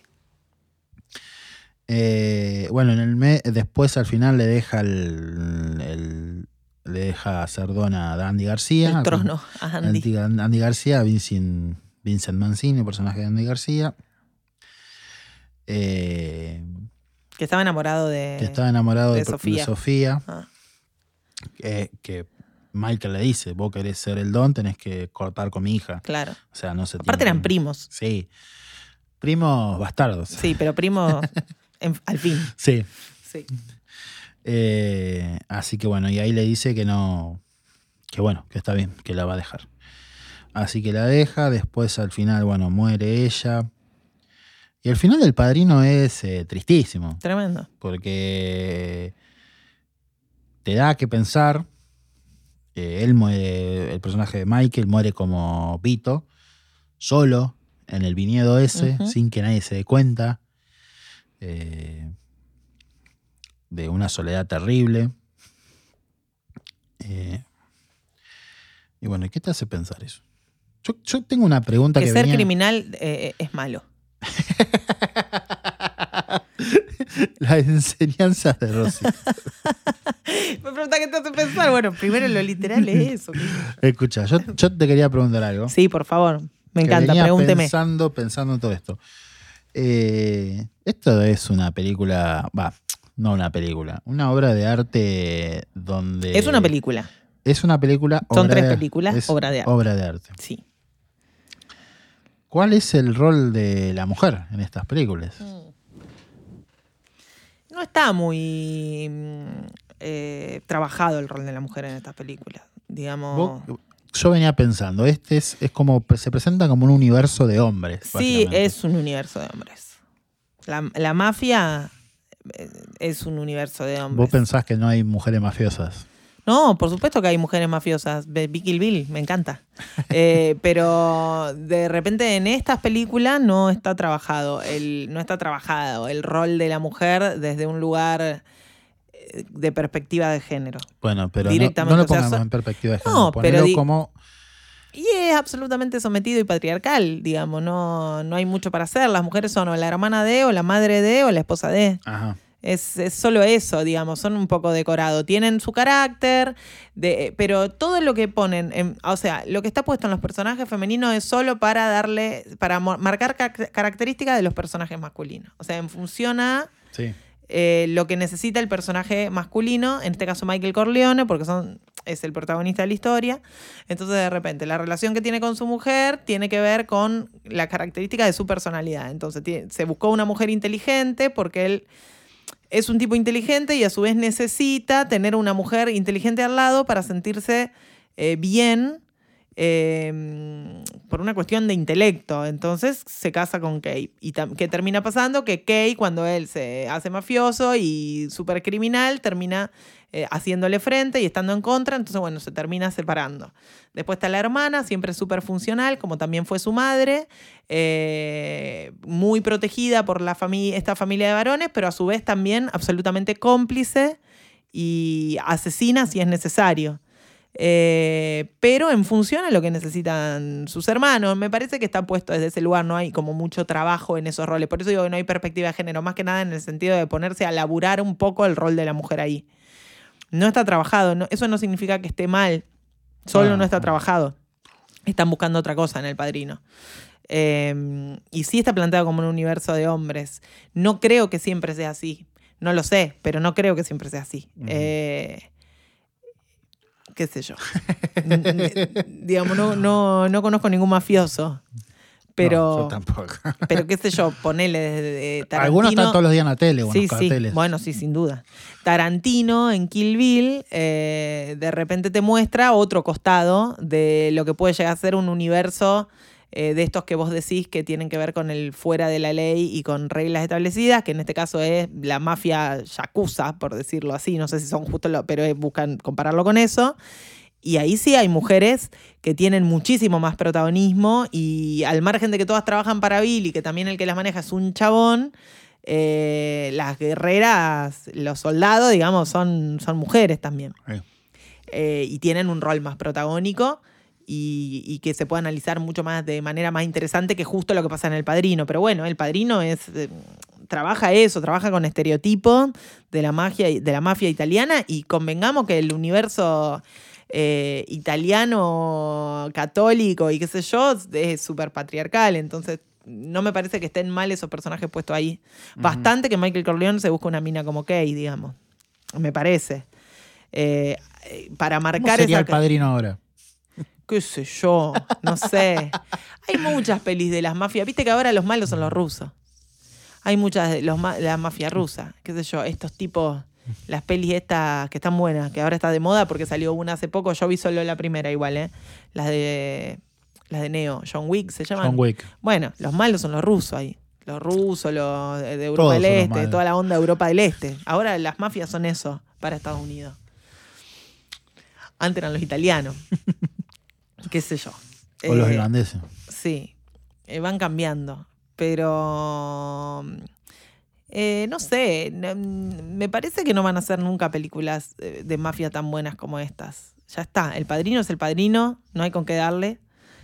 Eh, bueno, en el me después al final le deja el, el- le deja hacer dona a Andy García. El trono a Andy. Andy, Andy García, Vincent, Vincent Mancini, el personaje de Andy García. Eh, Que estaba enamorado de... que estaba enamorado de, de de Sofía. Sofía. Ah, que, que Michael le dice, vos querés ser el don, tenés que cortar con mi hija. claro. O sea, no se Aparte tiene eran que- primos. Sí. Primos bastardos. Sí, pero primos en- al fin. Sí. Sí. Eh, así que bueno, y ahí le dice que no, que bueno, que está bien, que la va a dejar. Así que la deja, después al final, bueno, muere ella. Y el final del Padrino es eh, tristísimo, Tremendo. porque te da que pensar. Eh, él muere, el personaje de Michael muere como Vito, solo en el viñedo ese, uh-huh. sin que nadie se dé cuenta. Eh, de una soledad terrible. Eh, y bueno, ¿qué te hace pensar eso? Yo, yo tengo una pregunta que, que ser venía... criminal eh, es malo. Las enseñanzas de Rosy. Me pregunta qué te hace pensar. Bueno, primero lo literal es eso. Escucha, yo, yo te quería preguntar algo. Sí, por favor. Me que encanta, venía pregúnteme. Pensando, pensando en todo esto. Eh, esto es una película, va, no una película, una obra de arte donde... Es una película. Es una película. Son obra tres de, películas, es obra de arte. Obra de arte. Sí. ¿Cuál es el rol de la mujer en estas películas? No está muy eh, trabajado el rol de la mujer en estas películas. Digamos. Vos, yo venía pensando, este es, es como se presenta como un universo de hombres. Sí, es un universo de hombres. La, la mafia es un universo de hombres. ¿Vos pensás que no hay mujeres mafiosas? No, por supuesto que hay mujeres mafiosas. Vicky Bill, me encanta. Eh, pero de repente en estas películas no está trabajado, el, no está trabajado el rol de la mujer desde un lugar de perspectiva de género. Bueno, pero directamente, no, no lo o sea, pongamos so, en perspectiva de género. No, Ponelo pero di, como... Y es absolutamente sometido y patriarcal, digamos. No, no hay mucho para hacer. Las mujeres son o la hermana de, o la madre de, o la esposa de. Ajá. Es, es solo eso, digamos, son un poco decorado. Tienen su carácter, de, pero todo lo que ponen, en, o sea, lo que está puesto en los personajes femeninos es solo para darle, para marcar ca- características de los personajes masculinos. O sea, en función a sí. eh, lo que necesita el personaje masculino, en este caso Michael Corleone, porque son, es el protagonista de la historia. Entonces, de repente, la relación que tiene con su mujer tiene que ver con la característica de su personalidad. Entonces, tiene, se buscó una mujer inteligente porque él es un tipo inteligente y a su vez necesita tener una mujer inteligente al lado para sentirse eh, bien eh, por una cuestión de intelecto. Entonces se casa con Kay. ¿Y tam- qué termina pasando? Que Kay, cuando él se hace mafioso y súper criminal, termina eh, haciéndole frente y estando en contra. Entonces, bueno, se termina separando. Después está la hermana, siempre súper funcional, como también fue su madre, eh, muy protegida por la fami- esta familia de varones, pero a su vez también absolutamente cómplice y asesina si es necesario. Eh, pero en función a lo que necesitan sus hermanos. Me parece que está puesto desde ese lugar, no hay como mucho trabajo en esos roles. Por eso digo que no hay perspectiva de género, más que nada en el sentido de ponerse a laburar un poco el rol de la mujer ahí. No está trabajado, no, eso no significa que esté mal. Solo ah, no está trabajado. Están buscando otra cosa en El Padrino. Eh, y sí está planteado como un universo de hombres. No creo que siempre sea así. No lo sé, pero no creo que siempre sea así. Uh-huh. Eh, qué sé yo. Digamos, no, no, no conozco ningún mafioso. Pero, no, yo tampoco. Pero qué sé yo, ponele desde Tarantino. Algunos están todos los días en la tele, sí, sí, sí. Bueno, sí, sin duda. Tarantino en Kill Bill eh, de repente te muestra otro costado de lo que puede llegar a ser un universo eh, de estos que vos decís que tienen que ver con el fuera de la ley y con reglas establecidas, que en este caso es la mafia yakuza, por decirlo así. No sé si son justo, lo, pero es, buscan compararlo con eso. Y ahí sí hay mujeres que tienen muchísimo más protagonismo y al margen de que todas trabajan para Bill y que también el que las maneja es un chabón, eh, las guerreras, los soldados, digamos, son, son mujeres también. Sí. Eh, y tienen un rol más protagónico y, y que se puede analizar mucho más de manera más interesante que justo lo que pasa en El Padrino. Pero bueno, El Padrino es... Eh, trabaja eso, trabaja con estereotipos de la magia, de la mafia italiana y convengamos que el universo... Eh, italiano, católico y qué sé yo, es súper patriarcal, entonces no me parece que estén mal esos personajes puestos ahí. Uh-huh. Bastante que Michael Corleone se busca una mina como Kay, digamos, me parece. Eh, para marcar ¿Cómo sería esa... El Padrino ahora? Qué sé yo, no sé. Hay muchas pelis de las mafias, viste que ahora los malos son los rusos. Hay muchas de los ma- la mafia rusa, qué sé yo, estos tipos... Las pelis estas que están buenas, que ahora está de moda porque salió una hace poco. Yo vi solo la primera igual, ¿eh? Las de las de Neo, John Wick se llaman. John Wick. Bueno, los malos son los rusos ahí. Los rusos, los de Europa Todos del Este, toda la onda de Europa del Este. Ahora las mafias son eso para Estados Unidos. Antes eran los italianos. Qué sé yo. O eh, los irlandeses. Sí, eh, van cambiando. Pero... Eh, no sé, me parece que no van a hacer nunca películas de mafia tan buenas como estas. Ya está, El Padrino es El Padrino, no hay con qué darle.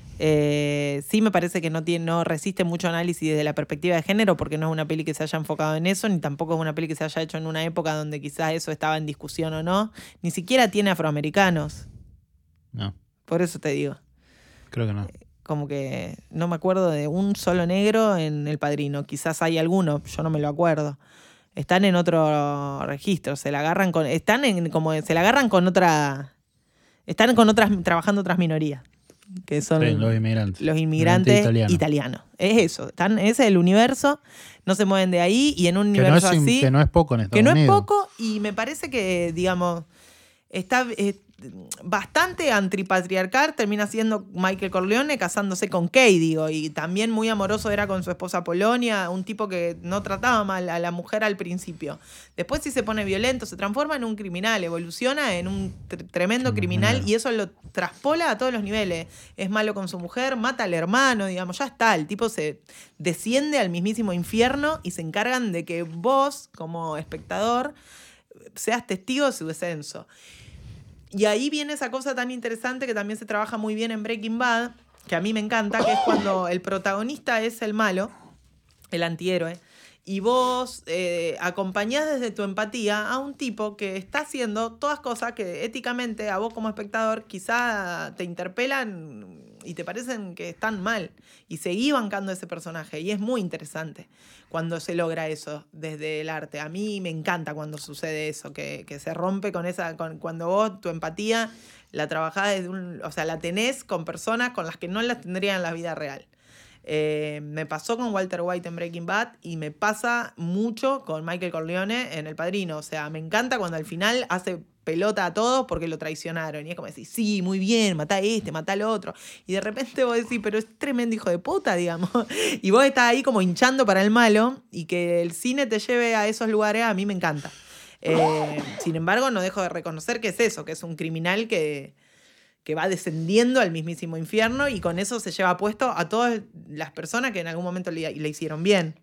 Eh, sí me parece que no, tiene, no resiste mucho análisis desde la perspectiva de género, porque no es una peli que se haya enfocado en eso, ni tampoco es una peli que se haya hecho en una época donde quizás eso estaba en discusión o no. Ni siquiera tiene afroamericanos. No. Por eso te digo. Creo que no. Como que no me acuerdo de un solo negro en El Padrino. Quizás hay alguno, yo no me lo acuerdo. Están en otro registro, se la agarran con... Están en como se la agarran con otra... Están con otras, trabajando otras minorías. Que son sí, los inmigrantes. Los inmigrantes italiano. italianos. Es eso. Están, ese es el universo. No se mueven de ahí. Y en un que universo no es, así... Que no es poco en Estados Que no Unidos. es poco. Y me parece que, digamos... Está... Eh, bastante antipatriarcal, termina siendo Michael Corleone casándose con Kay, digo, y también muy amoroso era con su esposa Polonia, un tipo que no trataba mal a la mujer al principio. Después sí se pone violento, se transforma en un criminal, evoluciona en un tr- tremendo criminal y eso lo traspola a todos los niveles. Es malo con su mujer, mata al hermano, digamos, ya está, el tipo se desciende al mismísimo infierno y se encargan de que vos, como espectador, seas testigo de su descenso. Y ahí viene esa cosa tan interesante que también se trabaja muy bien en Breaking Bad, que a mí me encanta, que es cuando el protagonista es el malo, el antihéroe, y vos eh, acompañás desde tu empatía a un tipo que está haciendo todas cosas que éticamente a vos como espectador quizá te interpelan y te parecen que están mal. Y seguí bancando ese personaje. Y es muy interesante cuando se logra eso desde el arte. A mí me encanta cuando sucede eso, que, que se rompe con esa... Con, cuando vos tu empatía la trabajás desde un... O sea, la tenés con personas con las que no la tendrían en la vida real. Eh, me pasó con Walter White en Breaking Bad y me pasa mucho con Michael Corleone en El Padrino. O sea, me encanta cuando al final hace pelota a todos porque lo traicionaron. Y es como decir, sí, muy bien, matá a este, matá al otro. Y de repente vos decís, pero es tremendo hijo de puta, digamos. Y vos estás ahí como hinchando para el malo y que el cine te lleve a esos lugares, a mí me encanta. Eh, sin embargo, no dejo de reconocer que es eso, que es un criminal que... que va descendiendo al mismísimo infierno y con eso se lleva puesto a todas las personas que en algún momento le, le hicieron bien.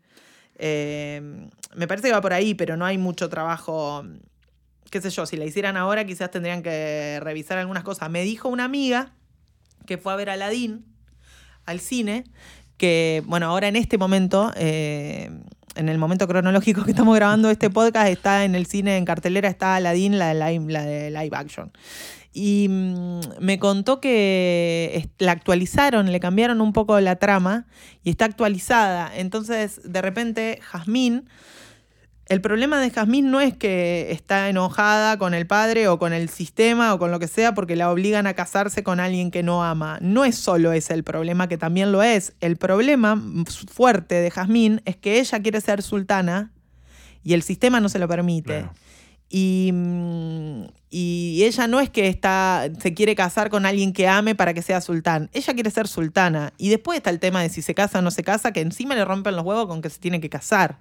Eh, me parece que va por ahí, pero no hay mucho trabajo, qué sé yo, si la hicieran ahora quizás tendrían que revisar algunas cosas. Me dijo una amiga que fue a ver Aladdin al cine, que, bueno, ahora en este momento... Eh, en el momento cronológico que estamos grabando este podcast, está en el cine, en cartelera, está Aladdin, la de live, la de live action. Y mmm, me contó que la actualizaron, le cambiaron un poco la trama y está actualizada. Entonces, de repente, Jazmín... El problema de Jazmín no es que está enojada con el padre o con el sistema o con lo que sea porque la obligan a casarse con alguien que no ama. No es solo ese el problema, que también lo es. El problema fuerte de Jazmín es que ella quiere ser sultana y el sistema no se lo permite. Claro. Y, y ella no es que está, se quiere casar con alguien que ame para que sea sultán. Ella quiere ser sultana. Y después está el tema de si se casa o no se casa, que encima le rompen los huevos con que se tiene que casar.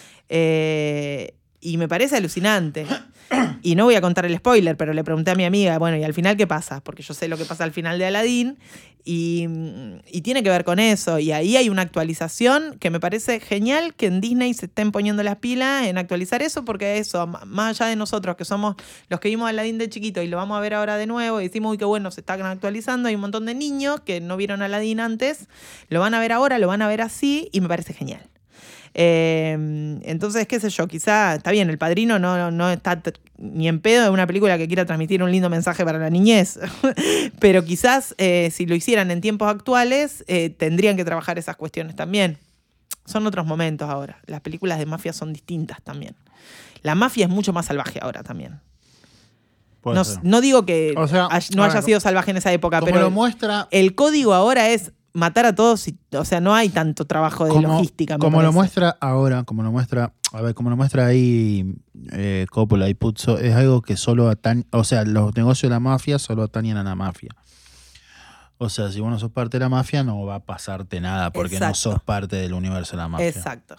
Eh, y me parece alucinante. Y no voy a contar el spoiler, pero le pregunté a mi amiga, bueno, ¿y al final qué pasa? Porque yo sé lo que pasa al final de Aladdin y, y tiene que ver con eso. Y ahí hay una actualización que me parece genial que en Disney se estén poniendo las pilas en actualizar eso, porque eso, más allá de nosotros que somos los que vimos Aladdin de chiquito y lo vamos a ver ahora de nuevo y decimos, uy, qué bueno, se están actualizando, hay un montón de niños que no vieron Aladdin antes, lo van a ver ahora, lo van a ver así y me parece genial. Eh, entonces, qué sé yo, quizá está bien, El Padrino no, no está t- ni en pedo de una película que quiera transmitir un lindo mensaje para la niñez, pero quizás eh, si lo hicieran en tiempos actuales eh, tendrían que trabajar esas cuestiones también. Son otros momentos ahora, las películas de mafia son distintas también. La mafia es mucho más salvaje ahora también. No, no digo que o sea, hay, no haya ver, sido salvaje en esa época, pero lo muestra, el código ahora es matar a todos, y, o sea, no hay tanto trabajo de como, logística. Como lo muestra ahora, como lo muestra, a ver, como lo muestra ahí eh, Coppola y Puzo, es algo que solo atañe, o sea, los negocios de la mafia solo atañen a la mafia. O sea, si vos no sos parte de la mafia, no va a pasarte nada, porque Exacto. no sos parte del universo de la mafia. Exacto.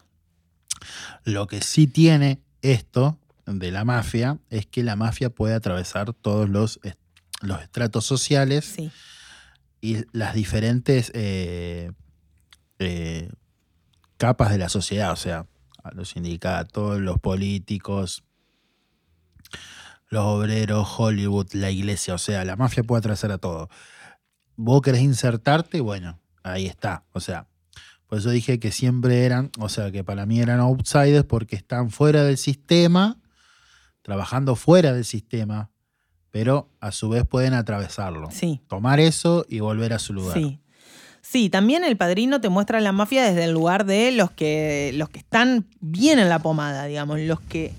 Lo que sí tiene esto de la mafia es que la mafia puede atravesar todos los los estratos sociales Sí. y las diferentes eh, eh, capas de la sociedad, o sea, a los sindicatos, los políticos, los obreros, Hollywood, la iglesia, o sea, la mafia puede atravesar a todo. Vos querés insertarte, bueno, ahí está, o sea, por eso dije que siempre eran, o sea, que para mí eran outsiders porque están fuera del sistema, trabajando fuera del sistema, pero a su vez pueden atravesarlo. Sí. Tomar eso y volver a su lugar. Sí. Sí, también El Padrino te muestra la mafia desde el lugar de los que, los que están bien en la pomada, digamos, los que,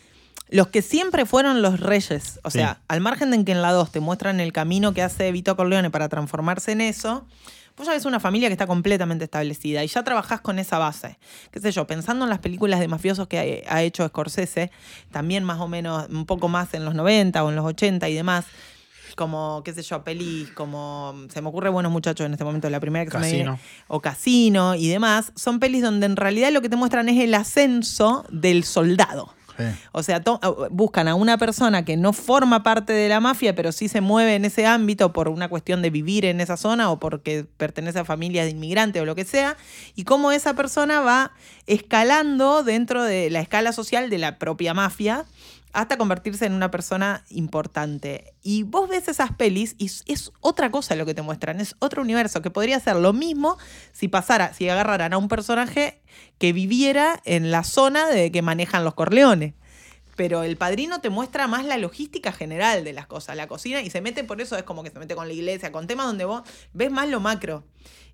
los que siempre fueron los reyes. O Sí. sea, al margen de que en la dos te muestran el camino que hace Vito Corleone para transformarse en eso, vos ya ves una familia que está completamente establecida y ya trabajás con esa base. Qué sé yo, pensando en las películas de mafiosos que ha, ha hecho Scorsese, también más o menos un poco más en los noventa o en los ochenta y demás, como, qué sé yo, pelis como, se me ocurre Buenos Muchachos en este momento, la primera que se me Casino. viene, o Casino y demás, son pelis donde en realidad lo que te muestran es el ascenso del soldado. Sí. O sea, to- buscan a una persona que no forma parte de la mafia, pero sí se mueve en ese ámbito por una cuestión de vivir en esa zona o porque pertenece a familias de inmigrantes o lo que sea, y cómo esa persona va escalando dentro de la escala social de la propia mafia hasta convertirse en una persona importante. Y vos ves esas pelis y es otra cosa lo que te muestran, es otro universo, que podría ser lo mismo si pasara, si agarraran a un personaje que viviera en la zona de que manejan los Corleones. Pero El Padrino te muestra más la logística general de las cosas, la cocina, y se mete, por eso es como que se mete con la iglesia, con temas donde vos ves más lo macro.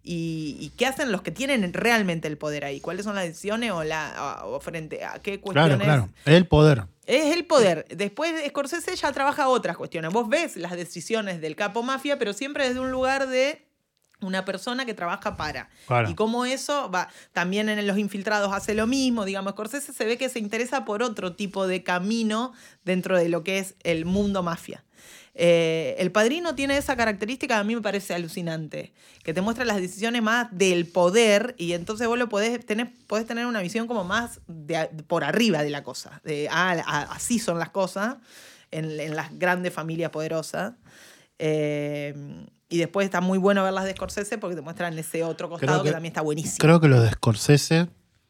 Y, y qué hacen los que tienen realmente el poder ahí, cuáles son las decisiones o, la, o frente a qué cuestiones. Claro, claro. El poder. Es el poder. Después Scorsese ya trabaja otras cuestiones. Vos ves las decisiones del capo mafia, pero siempre desde un lugar de una persona que trabaja para. Claro. Y cómo eso va. También en Los Infiltrados hace lo mismo. Digamos, Scorsese se ve que se interesa por otro tipo de camino dentro de lo que es el mundo mafia. Eh, El Padrino tiene esa característica, a mí me parece alucinante, que te muestra las decisiones más del poder y entonces vos lo podés tener, podés tener una visión como más de, por arriba de la cosa, de ah, a, así son las cosas en, en las grandes familias poderosas. Eh, y después está muy bueno ver las de Scorsese porque te muestran ese otro costado que, que también está buenísimo. Creo que lo de Scorsese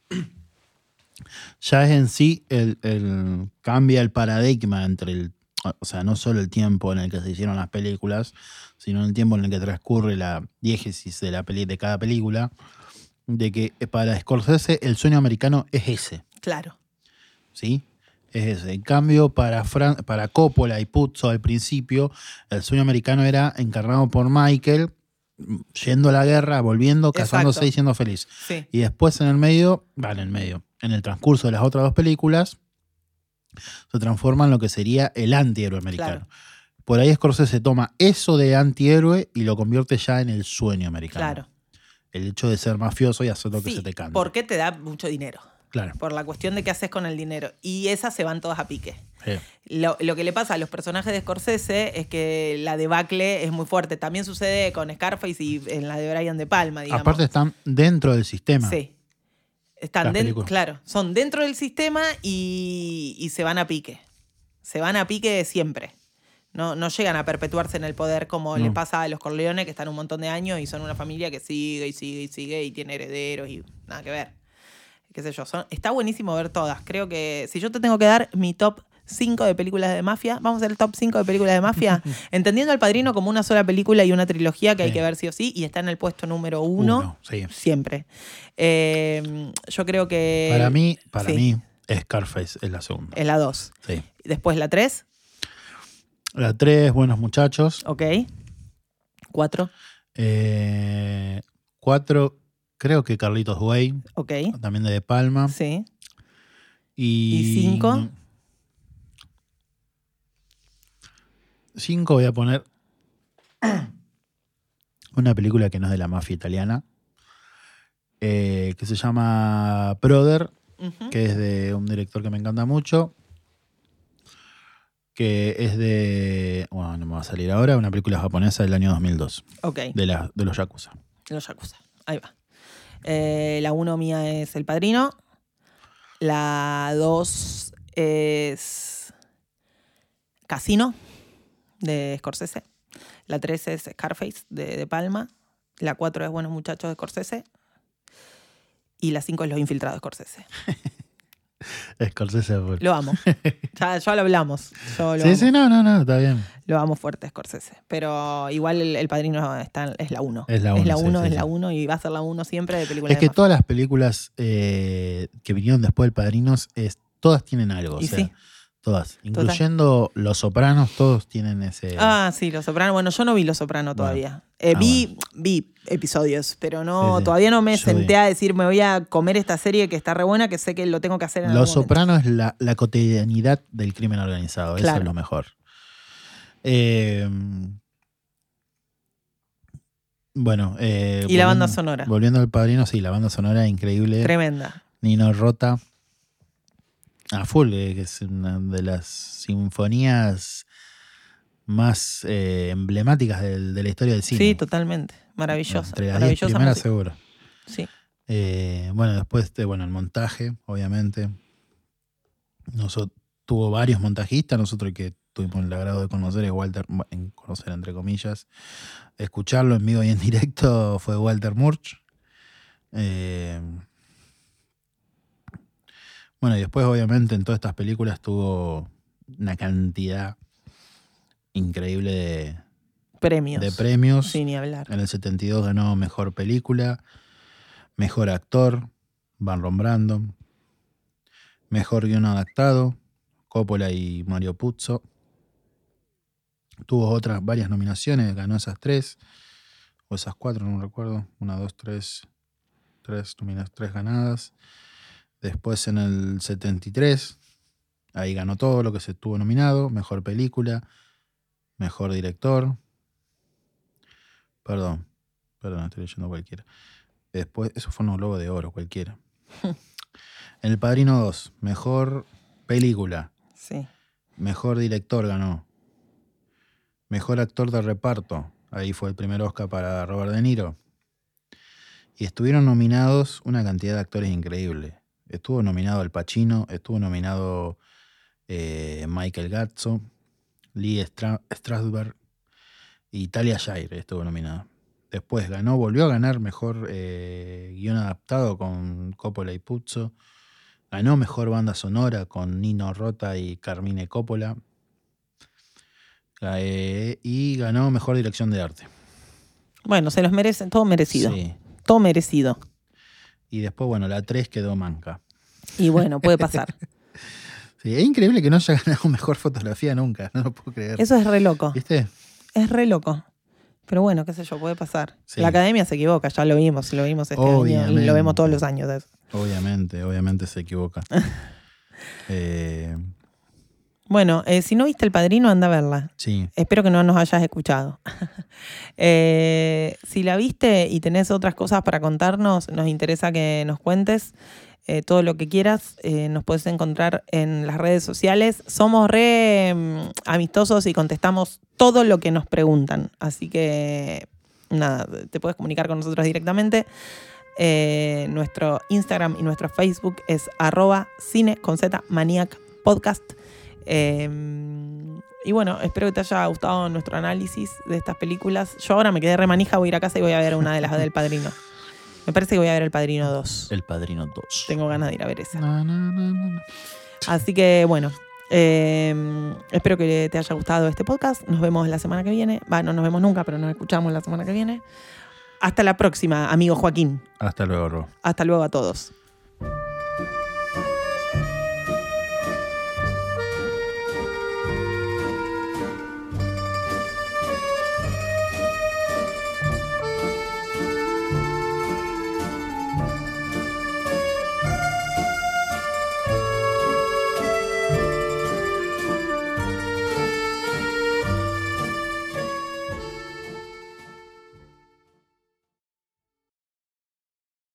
ya es en sí el, el cambia el paradigma entre el, o sea, no solo el tiempo en el que se hicieron las películas, sino el tiempo en el que transcurre la diégesis de la peli, de cada película, de que para Scorsese el sueño americano es ese. Claro. ¿Sí? Es ese. En cambio, para, Fran, para Coppola y Puzo al principio, el sueño americano era encarnado por Michael, yendo a la guerra, volviendo, casándose y siendo feliz. Sí. Y después en el medio, vale, en el medio, en el transcurso de las otras dos películas, se transforma en lo que sería el antihéroe americano. Claro. Por ahí Scorsese toma eso de antihéroe y lo convierte ya en el sueño americano. Claro. El hecho de ser mafioso y hacer lo sí, que se te canta. Porque te da mucho dinero. Claro. Por la cuestión de qué haces con el dinero. Y esas se van todas a pique. Sí. Lo, lo que le pasa a los personajes de Scorsese es que la debacle es muy fuerte. También sucede con Scarface y en la de Brian De Palma, digamos. Aparte están dentro del sistema. Sí. Están dentro, claro, son dentro del sistema y, y se van a pique. Se van a pique siempre. No, no llegan a perpetuarse en el poder como no. le pasa a los Corleones, que están un montón de años y son una familia que sigue y sigue y sigue y tiene herederos y nada que ver. Qué sé yo, son, está buenísimo ver todas. Creo que si yo te tengo que dar mi top cinco de películas de mafia, vamos a hacer el top cinco de películas de mafia, entendiendo El Padrino como una sola película y una trilogía que sí. hay que ver sí o sí, y está en el puesto número uno, uno sí. siempre. Eh, yo creo que... Para mí, para sí. mí, Scarface es la segunda. Es la dos. Sí. Después la tres. La tres, Buenos Muchachos. Ok. Cuatro. Eh, cuatro, creo que Carlitos Way. Ok. También de De Palma. Sí. Y, ¿Y cinco? Cinco voy a poner una película que no es de la mafia italiana, eh, que se llama Brother, uh-huh. que es de un director que me encanta mucho, que es de, bueno, no me va a salir ahora, una película japonesa del año dos mil dos. Ok. De, la, de los Yakuza. Los Yakuza, ahí va. Eh, la uno mía es El Padrino. La dos es Casino. de Scorsese. La tres es Scarface, de, de Palma. La cuatro es Buenos Muchachos, de Scorsese. Y la cinco es Los Infiltrados, de Scorsese. Scorsese. Lo amo. Ya, ya lo hablamos. Yo lo Sí, amo. sí, no, no, no, está bien. Lo amo fuerte, Scorsese. Pero igual el, el Padrino está, es la uno. Es la uno, Es la sí, uno, sí, es sí. la uno y va a ser la uno siempre de películas Es que de mafia. todas las películas eh, que vinieron después del Padrinos, es, todas tienen algo. Y o sea, sí. Todas. Incluyendo Los Sopranos, todos tienen ese... Ah, sí, Los Sopranos. Bueno, yo no vi Los Sopranos Bueno. todavía. Eh, Ah, vi, bueno. vi episodios, pero no, Sí, sí. todavía no me Yo senté vi. a decir me voy a comer esta serie que está re buena, que sé que lo tengo que hacer en Los algún momento. Sopranos es la, la cotidianidad del crimen organizado. Eso Claro. es lo mejor. Eh, bueno. eh, Y la banda volviendo- sonora. Volviendo al Padrino, sí, la banda sonora es increíble. Tremenda. Nino Rota. A full, eh, que es una de las sinfonías más eh, emblemáticas del- de la historia del cine. Sí, totalmente. Maravillosa. Entre las diez Maravillosa primeras música. seguro. Sí. Eh, bueno, después, de, bueno, el montaje, obviamente. Nosotros, tuvo varios montajistas. Nosotros el que tuvimos el agrado de conocer es Walter, en conocer entre comillas. Escucharlo en vivo y en directo fue Walter Murch. Eh, bueno, y después, obviamente, en todas estas películas tuvo una cantidad increíble de, Premios. de premios. Sin ni hablar. En el setenta y dos ganó Mejor Película, Mejor Actor, Marlon Brando, Mejor Guión Adaptado, Coppola y Mario Puzo. Tuvo otras varias nominaciones, ganó esas tres, o esas cuatro, no recuerdo. Una, dos, tres, tres, nominadas, tres ganadas. Después en el setenta y tres, ahí ganó todo lo que se estuvo nominado, Mejor Película, Mejor Director. Perdón, perdón, estoy leyendo cualquiera. Después, eso fue un Globo de Oro, cualquiera. En El Padrino dos, Mejor Película, Sí. Mejor Director ganó. Mejor Actor de Reparto, ahí fue el primer Oscar para Robert De Niro. Y estuvieron nominados una cantidad de actores increíble. Estuvo nominado Al Pacino, estuvo nominado eh, Michael Gazzo, Lee Stra- Strasberg y Talia Shire estuvo nominada. Después ganó, volvió a ganar Mejor eh, Guión Adaptado con Coppola y Puzo. Ganó Mejor Banda Sonora con Nino Rota y Carmine Coppola. Eh, y ganó Mejor Dirección de Arte. Bueno, se los merecen, todo merecido. Sí. Todo merecido. Y después, bueno, la tres quedó manca. Y bueno, puede pasar. Sí, es increíble que no haya ganado Mejor Fotografía nunca, no lo puedo creer. Eso es re loco. ¿Viste? Es re loco. Pero bueno, qué sé yo, puede pasar. Sí. La academia se equivoca, ya lo vimos, lo vimos este año y Obviamente. lo vemos todos los años. eso. Obviamente, obviamente se equivoca. eh, Bueno, eh, si no viste El Padrino, anda a verla. sí, Espero que no nos hayas escuchado. eh, si la viste y tenés otras cosas para contarnos, nos interesa que nos cuentes eh, todo lo que quieras. Eh, nos puedes encontrar en las redes sociales. Somos re mm, amistosos y contestamos todo lo que nos preguntan. Así que, nada, te puedes comunicar con nosotros directamente. Eh, nuestro Instagram y nuestro Facebook es arroba cine con Z maniac podcast. Eh, y bueno, espero que te haya gustado nuestro análisis de estas películas. Yo ahora me quedé re manija, voy a ir a casa y voy a ver una de las del Padrino. Me parece que voy a ver El Padrino dos. El Padrino dos. Tengo ganas de ir a ver esa. No, no, no, no, no. Así que bueno, eh, espero que te haya gustado este podcast. Nos vemos la semana que viene. Va, no nos vemos nunca, pero nos escuchamos la semana que viene. Hasta la próxima, amigo Joaquín. Hasta luego, Ro. Hasta luego a todos.